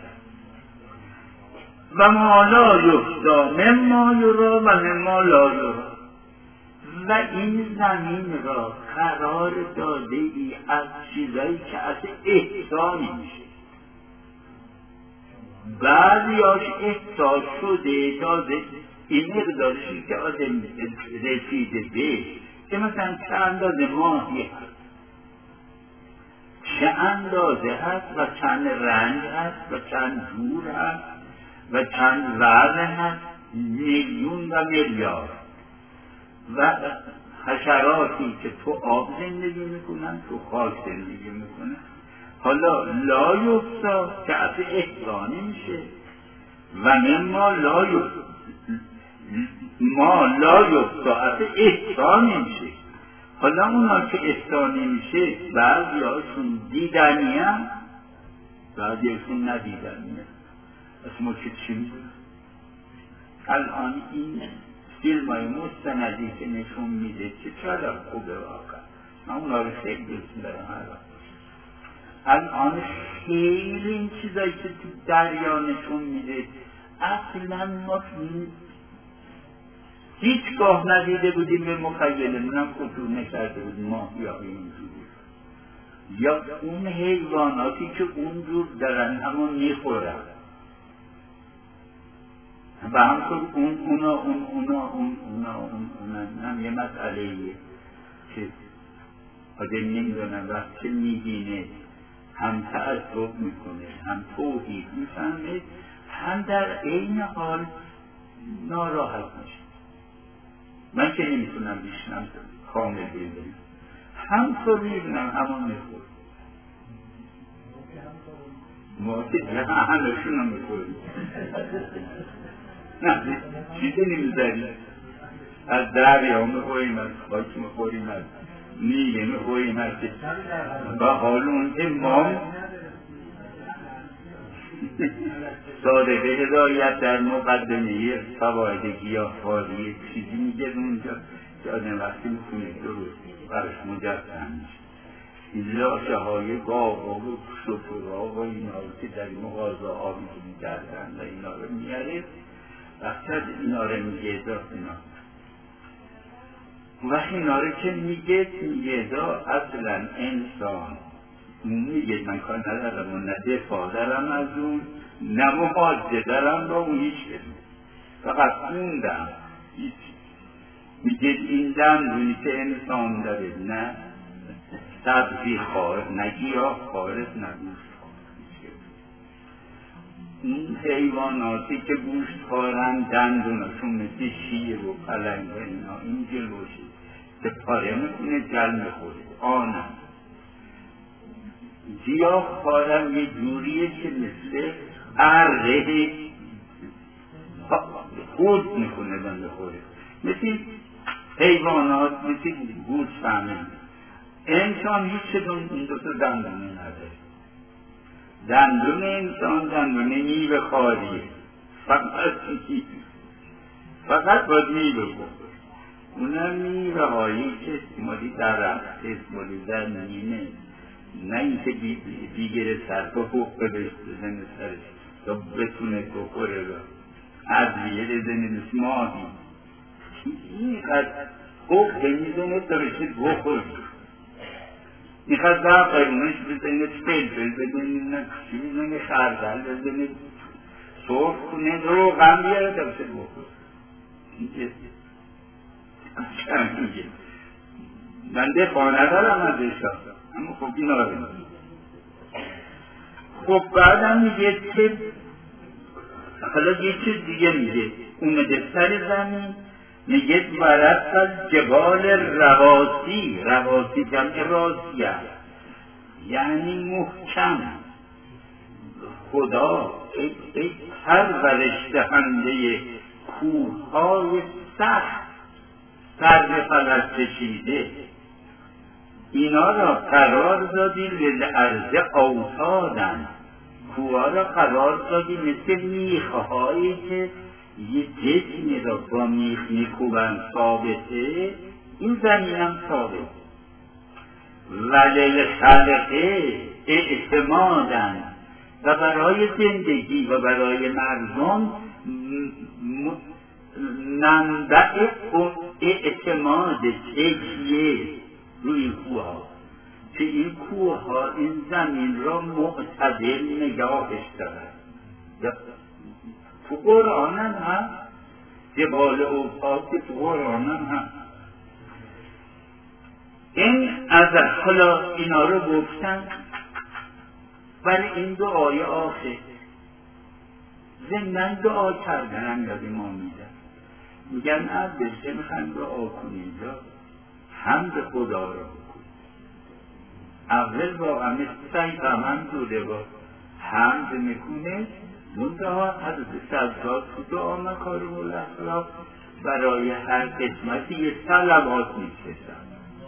و ما لا یفتا مما یرا و مما لا یرا و این زمین را قرار داده ای از چیزایی که از احسانی میشه بعضیاش احساس شده تازه این مقدارشی که آدم رسیده به که مثلا چه اندازه ماهی هست چه اندازه هست و چند رنگ هست و چند جور هست و چند وزن هست میلیون و میلیارد و حشراتی که تو آب زندگی میکنن تو خاک زندگی میکنن. حالا لا یفتا که از احسانی میشه و مما لا یفتا از احسانی میشه. حالا اونا که احسانی میشه بعضی هاشون دیدنی هم بعضی هاشون ندیدنی هم. از ما که چی میکنن الان این فیلم های مستندی که نشون میده که چقدر خوبه واقعا من اونا رو خیلی دوست دارم. الان خیلی این چیزایی که تو دریا نشون میده اصلا ما هیچگاه ندیده بودیم به مخیلمون هم خطور نکرده بودیم ماهی های اینجوری یا اون حیواناتی که اونجور دارن همون میخورن و همطور اونا هم یه مسئله که آدم نمیدونم وقتی میبینه هم تعصب میکنه هم توحید میفهمه هم در عین حال ناراحت میشه. من که نمیتونم بیشنم کامل ببینم همطور میبینم همون میخور ما که همشون هم میخوریم نه چیزی نمیذاریم از دریا میخوریم از خاک میخوریم از نیله میخوریم از و حال اون امام صادقه هدایت در مقدمه فواید گیاهخواری چیزی میگه اونجا که آدم وقتی میکنه درست برش مجسم میشه این لاشه های گاوا و شترها و اینا که در مغازه آبی که میکردن و اینا رو میاره وقتی اینا رو میگه دا اینا وقتی اینا رو که میگه دا اصلا انسان میگه من کار ندارم و نه دفاع دارم از اون نه محاجه دارم با اون هیچ کنیم فقط خوندم میگه این دندونی که انسان داره نه سبزی خارج نه گیاه خارج نه گوشت خارج این حیواناتی که گوشت خورن دندوناشون مثل شیر و پلنگ اینا این جلوشی که پاره میکنه جل میخوره آنم گیاه خورن یه جوریه که مثل اره خود میکنه بنده خوره مثل حیوانات مثل گوشت فهمه انسان هیچ این دوتا دندونه نداره دندون انسان دندونه میوه خاریه فقط باید میوه بخور اونم میوه هایی که مالی درخت مالی زمینه نه اینکه دیگر سرپا حقه بزنه سرش تا بتونه بخوره را عدویه بزنه مثل ماهی اینقدر حقه میزنه تا رسید بخوری میخواد در قیمونش بزنه فلفل بزنه چی بزنه خردل بزنه سرخ کنه رو غم بیاره تا بسید بخور اینکه میگه بنده خانه دارم ازشا اما خب این آره خب بعدم میگه که حالا یه چیز دیگه میگه اومده سر زمین میگه ورد جبال رواسی جمع راسی هست یعنی محکم خدا ای پرورش دهنده کوههای سخت سر به فلک کشیده اینا را قرار دادی للارض اوتادن کوها را قرار دادی مثل میخهایی که یه جسمی را با میخ میکوبن ثابته این زمین هم ثابت وللخلقه اعتمادن و برای زندگی و برای مردم منبع اعتماد تکیه روی کوه ها که این کوه ها این زمین را معتدل نگاهش دارد تو قرآن هم هست جبال اوتاد که تو قرآن هم هست این از حالا اینا رو گفتن ولی این دعای آخر زندن دعا کردن هم یاد ما میدن میگن عبدالشه میخوایم دعا کنید حمد خدا را بکنید اول واقعا مثل سعید هم دوده با حمد میکنه منتها حضرت سبزاد تو دعا مکارم الاخلاق برای هر قسمتی یه صلوات میکشن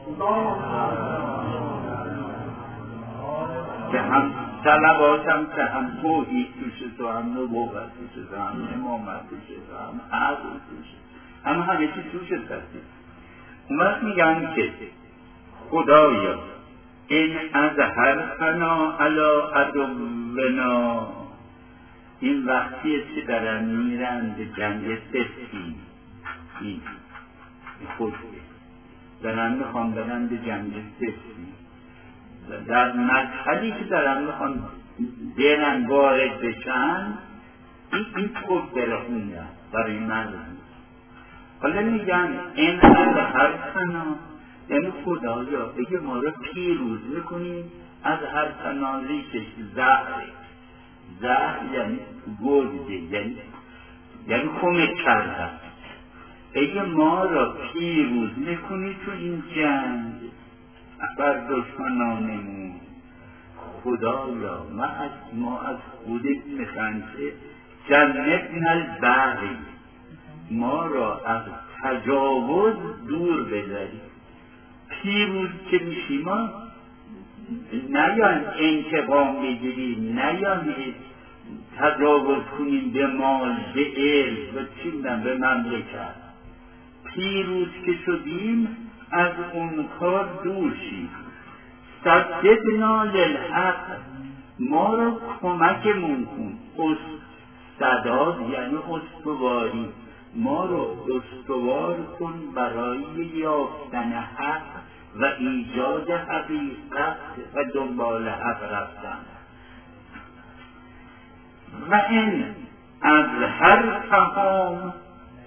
که هم صلوات هم که هم توحید توشه تو هم نبوت توشه تو هم امامت توشه تو هم عدل توشه همه چی توشه هستی اون وقت میگن که خدایا این از هر فنا علا عدونا این وقتیه که دارن میرن به جنگ سفتی این خود دارن میخوان برن به جنگ سفتی و در مرحلی که دارن میخوان برن وارد بشن این خود برخوندن برای مردم حالا میگن این از هر فنا یعنی خدایا بگه ما رو پیروز میکنیم از هر فنا ریشش زهر یعنی گرده یعنی کمک کردن اگه ما را پیروز میکنی تو این جنگ بر دشمنانمون خدایا ما از خودت میخوایم که جنبنا البغی ما را از تجاوز دور بذاری پیروز که میشیم ما نیان انتقام بگیریم نیان تجاوز کنیم به مال به علم به مملکت پیروز که شدیم از اون کار دور شیم سددنا للحق ما را کمکمون کن سداد یعنی استواری ما را استوار کن برای یافتن حق و ایجاد حقیقت و دنبال حق رفتن و این از هر تمام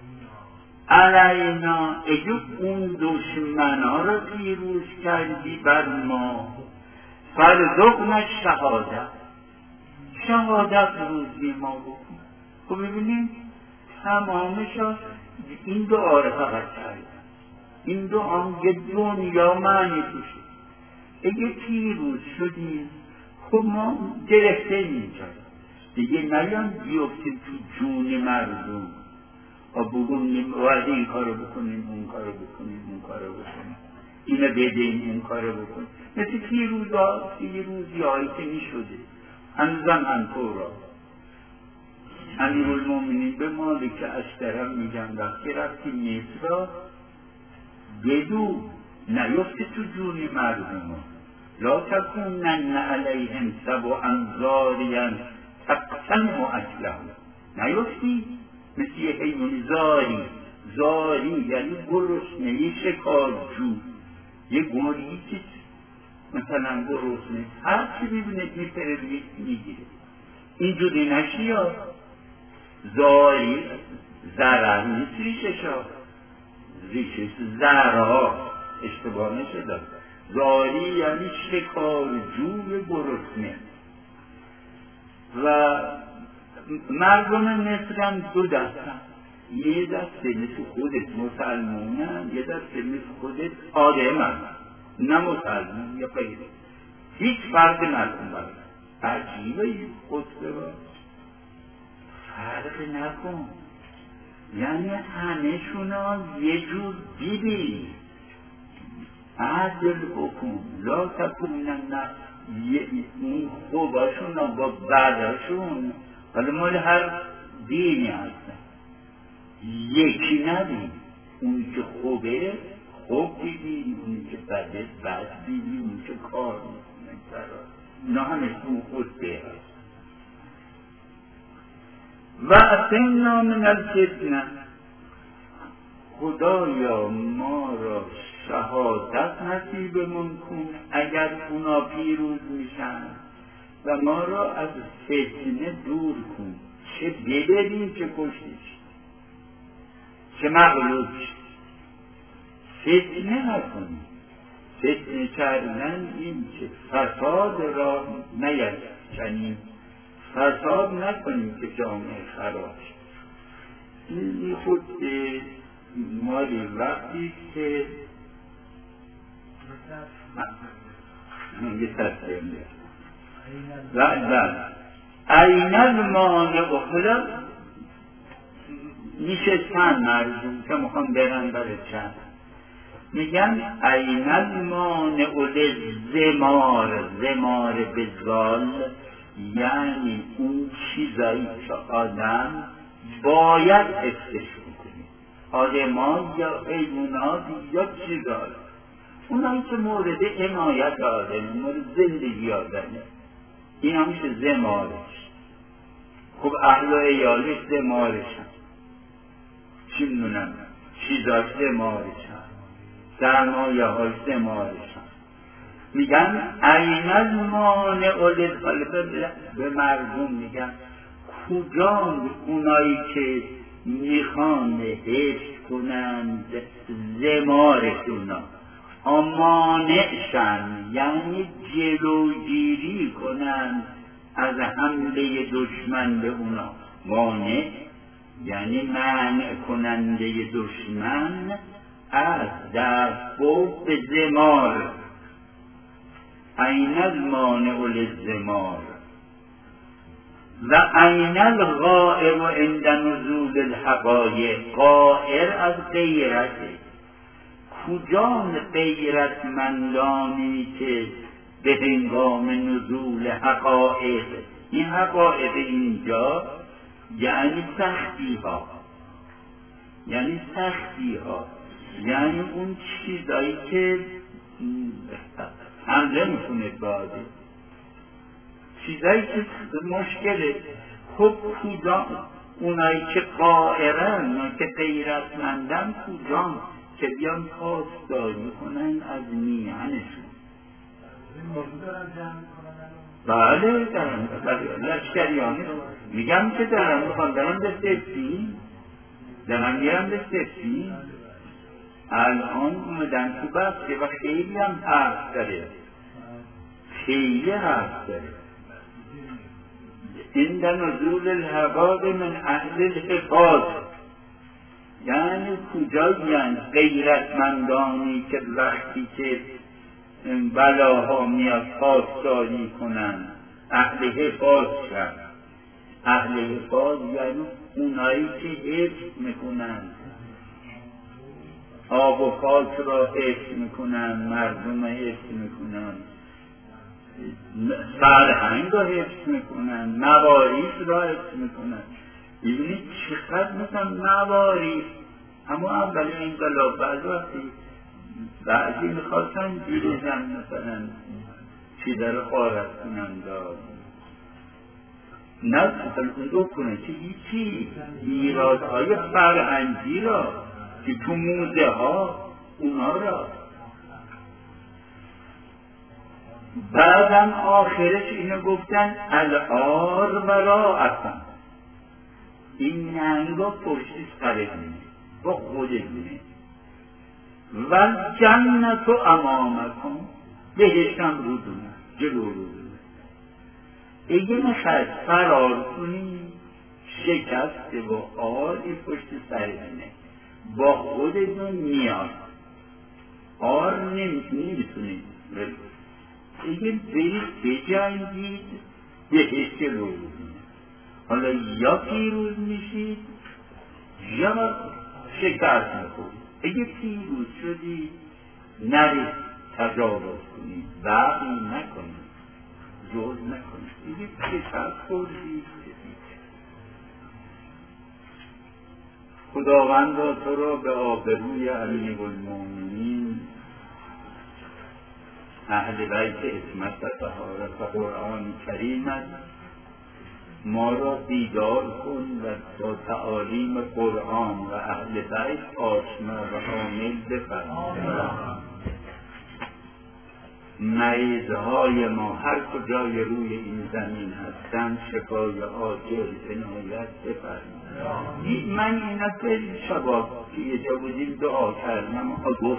علینا اگه اون دشمنا را پیروز کردی بر ما فرزقنا شهادت شهادت روزی ما بکن. خب ببینیم تمامش این دعا رو فقط کردن. این دعا یه دنیا معنی توشه. اگه پیروز شدیم خب ما گرفته اینجا دیگه نیان بیفتیم تو جون مردم بگونیم باید این کارو بکنیم اون کارو بکنیم اون کارو بکنیم اینو بدیم اون کارو بکنیم مثل پیروزی هایی که می شده هنوزم انطورا امیرالمومنین به مالک اشترم میگم وقتی رفتی مصر بدو نیفته تو جون مردم لا تکونن علیهم سبعا زاریا تقسم اکلهم نیفتی مثل یه حیوان زاری یعنی گرسنه یه شکارجو یه گوری که مثلا گرسنه هر چی ببینید میپره میگیره اینجوری نشی یا زاری ضرر نیست ریششا ریشش زرها اشتباه نشده زاری یعنی شکارجوی گرسنه و مردم مصر هم دو دستن یه دسته مثل خودت مسلمانن یه دسته مثل خودت آدمن نه مسلمان یا غیره هیچ فرق نکن برای عجیبه این خطبه با فرق نکن یعنی همه شونا یه جور دیدی عدل بکن لا تکونن اون خوباشون با بعداشون ولی مال هر دینی هستن یکی ندید اونی که خوبه خوب دیدیم اونی که بده بد دیدیم اونی که کار میکنه اینا هم اسم خطبه هست و اتنا من الفتنه خدایا ما را شهادت نصیبمون کن اگر اونا پیروز میشن و ما را از فتنه دور کن چه ببریم چه کشتیش چه مغلوب فتنه نکنیم فتنه کردن این که فساد را نیکنیم فساد نکنیم که جامعه خراب این خود مالی وقتی که یه تصمیم بعد این المانع اخلا میشستن مردم که میخوام برن برای چند میگن این المانع زمار بزال یعنی اون چیزایی که آدم باید حفظش بکنه آدمان یا حیوانات یا چیزایی اونایی که مورد حمایت آدم مورد زندگی آدمه این همیشه زمارش خب اهل و ایالش زمارشن چی میدونم چیزاش زمارشن سرمایه های زمارشن میگن این المانع به مردم میگن کجا اونایی که میخوان حفظ کنند زمارشونا مانعشن یعنی جلوگیری کنند از حمله دشمن به اونا مانع یعنی منع کننده دشمن از دست به زمار این المانع للزمار و این الغائر عند نزول الحقایق غائر از غیرته کجا غیرتمندانی که به هنگام نزول حقایق این حقایق اینجا یعنی سختی ها یعنی اون چیزایی که حمله میکنه باده چیزایی که مشکله خب کجا اونایی که قائرن که غیرتمندن کجا که بیان پاسداری کنن از میهنشون بله دارن لشکریانه میگم که دارن میخوان دارن به سفتی دارن میرن به سفتی الان اومدن تو بسته و خیلی هم حرف داره عند نزول الهواد من اهل الحفاظ، یعنی کجایین غیرتمندانی که وقتی که بلاها میاد پاسداری کنن، اهل حفاظ شد. اهل حفاظ یعنی اونایی که حفظ میکنن، آب و خاک را حفظ میکنن، مردم را حفظ میکنن، فرهنگ را حفظ میکنن، مواریث را حفظ میکنن. ببینید چقدر مثلا مواریث، اما اول انقلاب بعضی میخواستن دیریزن مثلا چیده رو خارج کنن داد نه مثلا اون رو کنن که هیچی میراث‌های فرهنگی را که تو موزه ها اونا را. بعدم آخرش اینو گفتن الار وراءکم، این ننگا پشت سرتونه با خودتونه، و جنت و امامکم، بهشتم رو دونه جلو رو دونه. اگه میخواید فرار کنی شکسته و آری پشت سرتونه با خودتون میاد، آر نمیتونید اگه برید بجنگید بهشت رو دونه. حالا یا پیروز میشید یا شکست میخورید. اگه پیروز شدید نرید تجاوز کنید، بغی نکنید، جز نکنید. اگه شکست خوردید خداوندا تو را به آبروی امیرالمومنین اهل بیت عصمت و طهارت و قرآن کریمت ما را بیدار کن و با تعالیم قرآن و اهل بیت آشنا و عامل بفرما. مریضهای ما هر کجای روی این زمین هستند شفای عاجل عنایت بفرما. من اینا که شباب که یه جا بودیم دعا کردم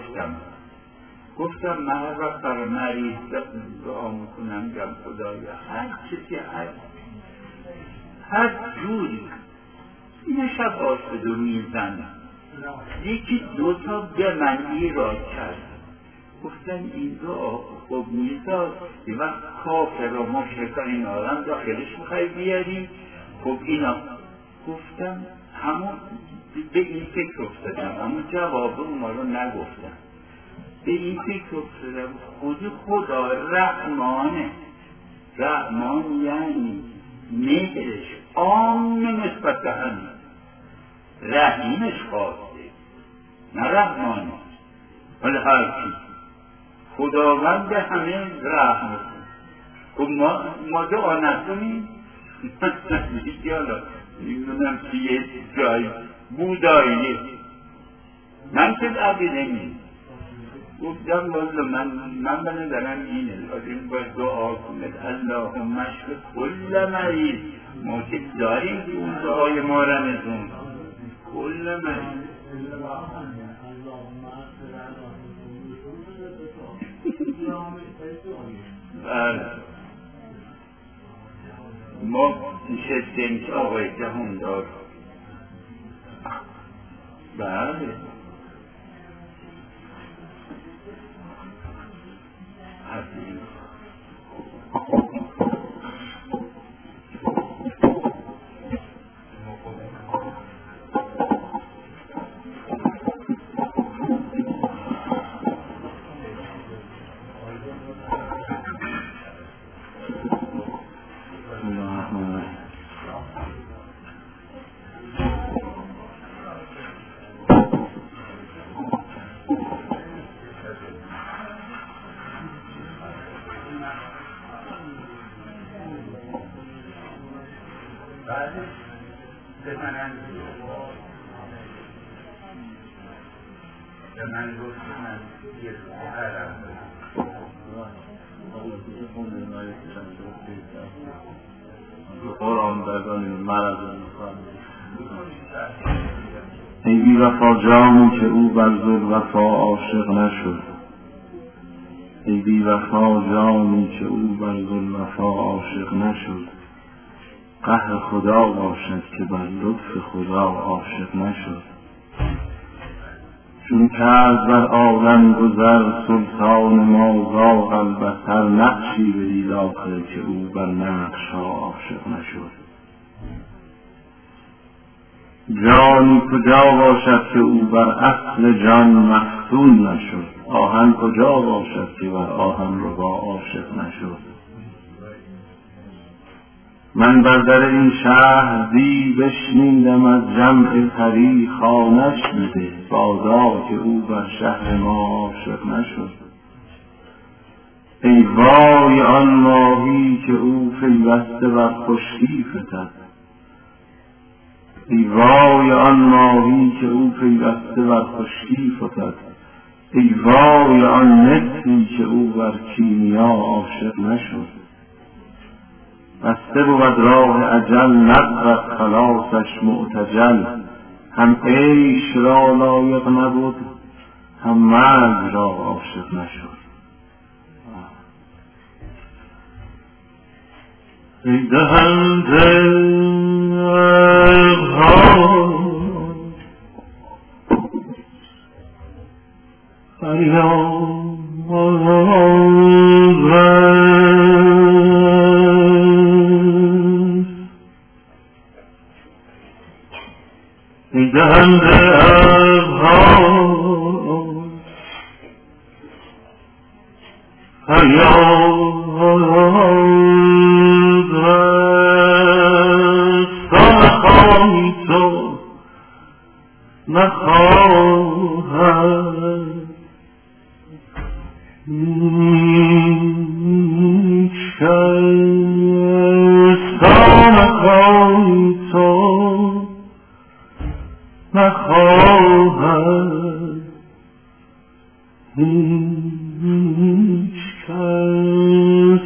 گفتم من هر وقت برای مریض دعا میکنم گم خدایا هر چیزی هست هر جوری این شفاش بدو میزنم. یکی دوتا به من ایراد کرد، گفتن این دعا خب میزاد یه وقت کافر و مشرکان این آدم داخلش میخوای بیاری. خب اینا گفتم همون به این فکر افتادم، اما جواب اونا رو نگفتم. به این فکر افتادم خود خدا رحمانه. رحمان یعنی مهرش عام نسبت به همین، رحیمش خواسته نه رحمانه. ولی هرچی خداوند به همه رحم میکنه. خب ما دعا نکنیم دیگه حالا میدونم که یه جای بوداییه من که عقیده نیم گفتم بازا من بندرم اینه لازم باید دعا کنید اللهم اشف کل مریض. ما که داریم که اون دعای ما رمزون کل مریض. ما نشستیم که آقای جهاندار بله هستیم ای بی وفا جانی که او بر ذوالوفا عاشق نشد. ای بی وفا جانی که او بر ذوالوفا عاشق نشد. قهر خدا باشد که بر لطف خدا عاشق نشد. چون کرد بر عالم گذر سلطان ما ذاق البصر، نقشی بدید آخر که او بر نقش‌ها عاشق نشد. جانی کجا باشد که او بر اصل جان مفتون نشد، آهن کجا باشد که بر آهن ربا عاشق نشد. من بر در این شهر دی بشنیدم از جمع پری، خانش بده بادا که او بر شهر ما عاشق نشد. ای وای آن ماهی که او پیوسته بر خشکی فتد، ای وای آن ماهی که او پیوسته بر خشکی فتد، ای وای آن نطفی که او بر کیمیا عاشق نشد. بسته بود راه اجل نبود خلاصش معتجل، هم عیش را لایق نبود هم مرگ را عاشق نشد. ای دهنده دهنده نخواهی تو نخواهد هیچ کس نخواهی تو نخواهد هیچ کس،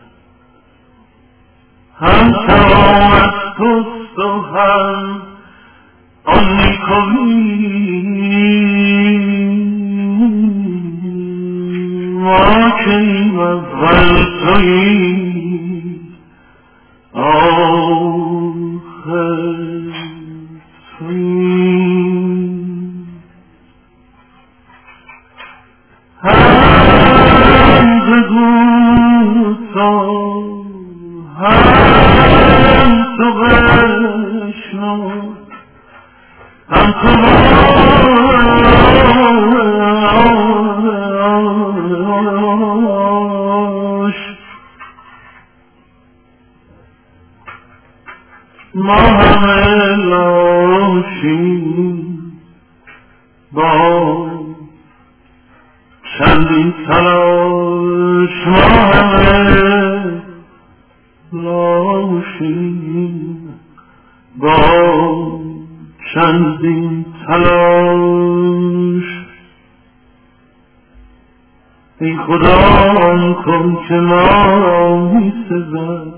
هم تمام از توست و هم آن نیکویی، ما که ایم اول تویی آخر تویی. هم بگو تو هم تو بشنو، هم تو باش، ما همه لاشیم با چندین تلاش، ما همه لاشیم با چندین تلاش. ای خدا آن کن که ما می سزد،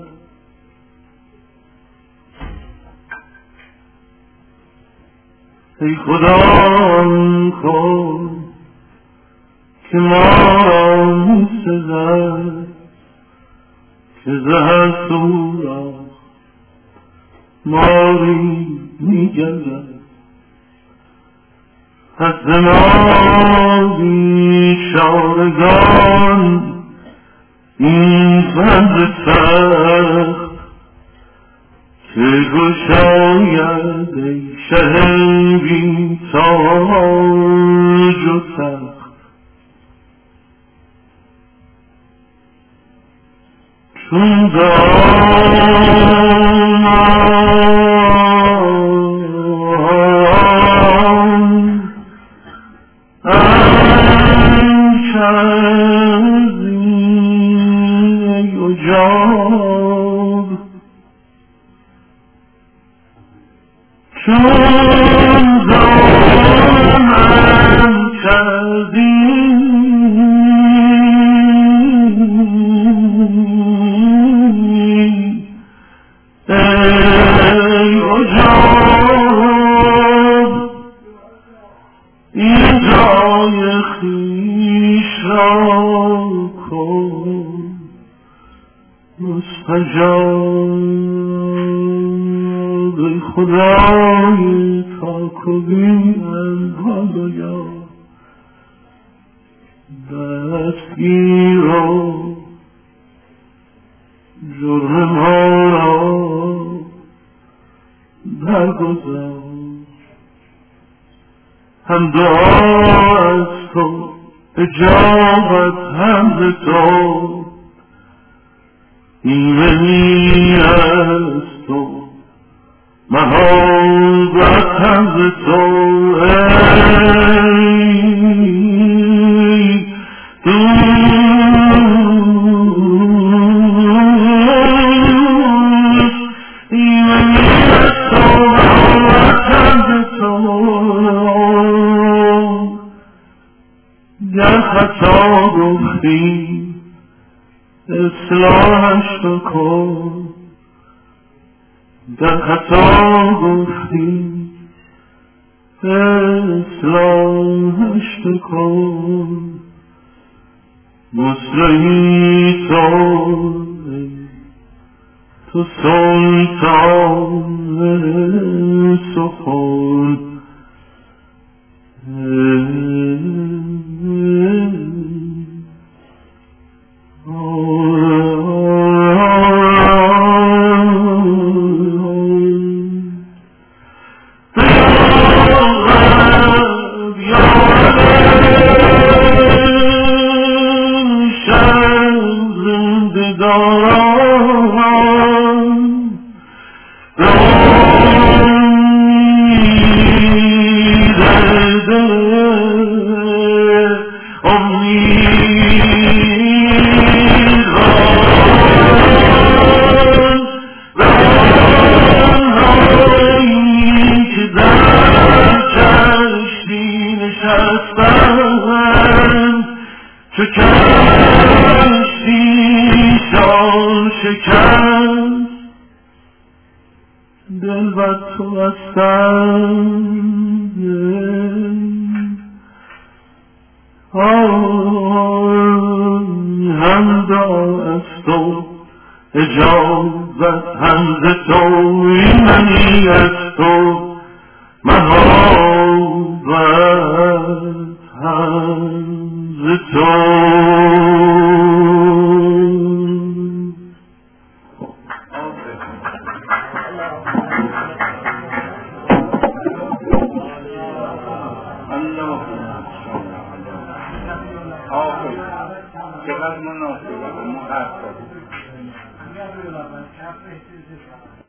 ای خدا آن کن که ما می سزد، که زهر سورا ماری می جلد. پس ما بیچارگان این بند سخت، که گشاید ای شه بی تاج و تخت. چون دامان انچزی اجاب، چون دامان انچزی مستجاب. ای خدای تا کبین خدایا دستگیر و جرم ما را درگذار هم دعا از تو اجابت هم ز تو ایمنی از تو محبت هم ز تو ای گر خطا گفتی اصلاحش بکن گر خطا گفتی اصلاحش بکن مصلحی تو سلطان سخن دل بر تو هستم هم دعا از تو اجازت هم ز تو ایمنی از تو محبت هم ز تو چقدر مناسبه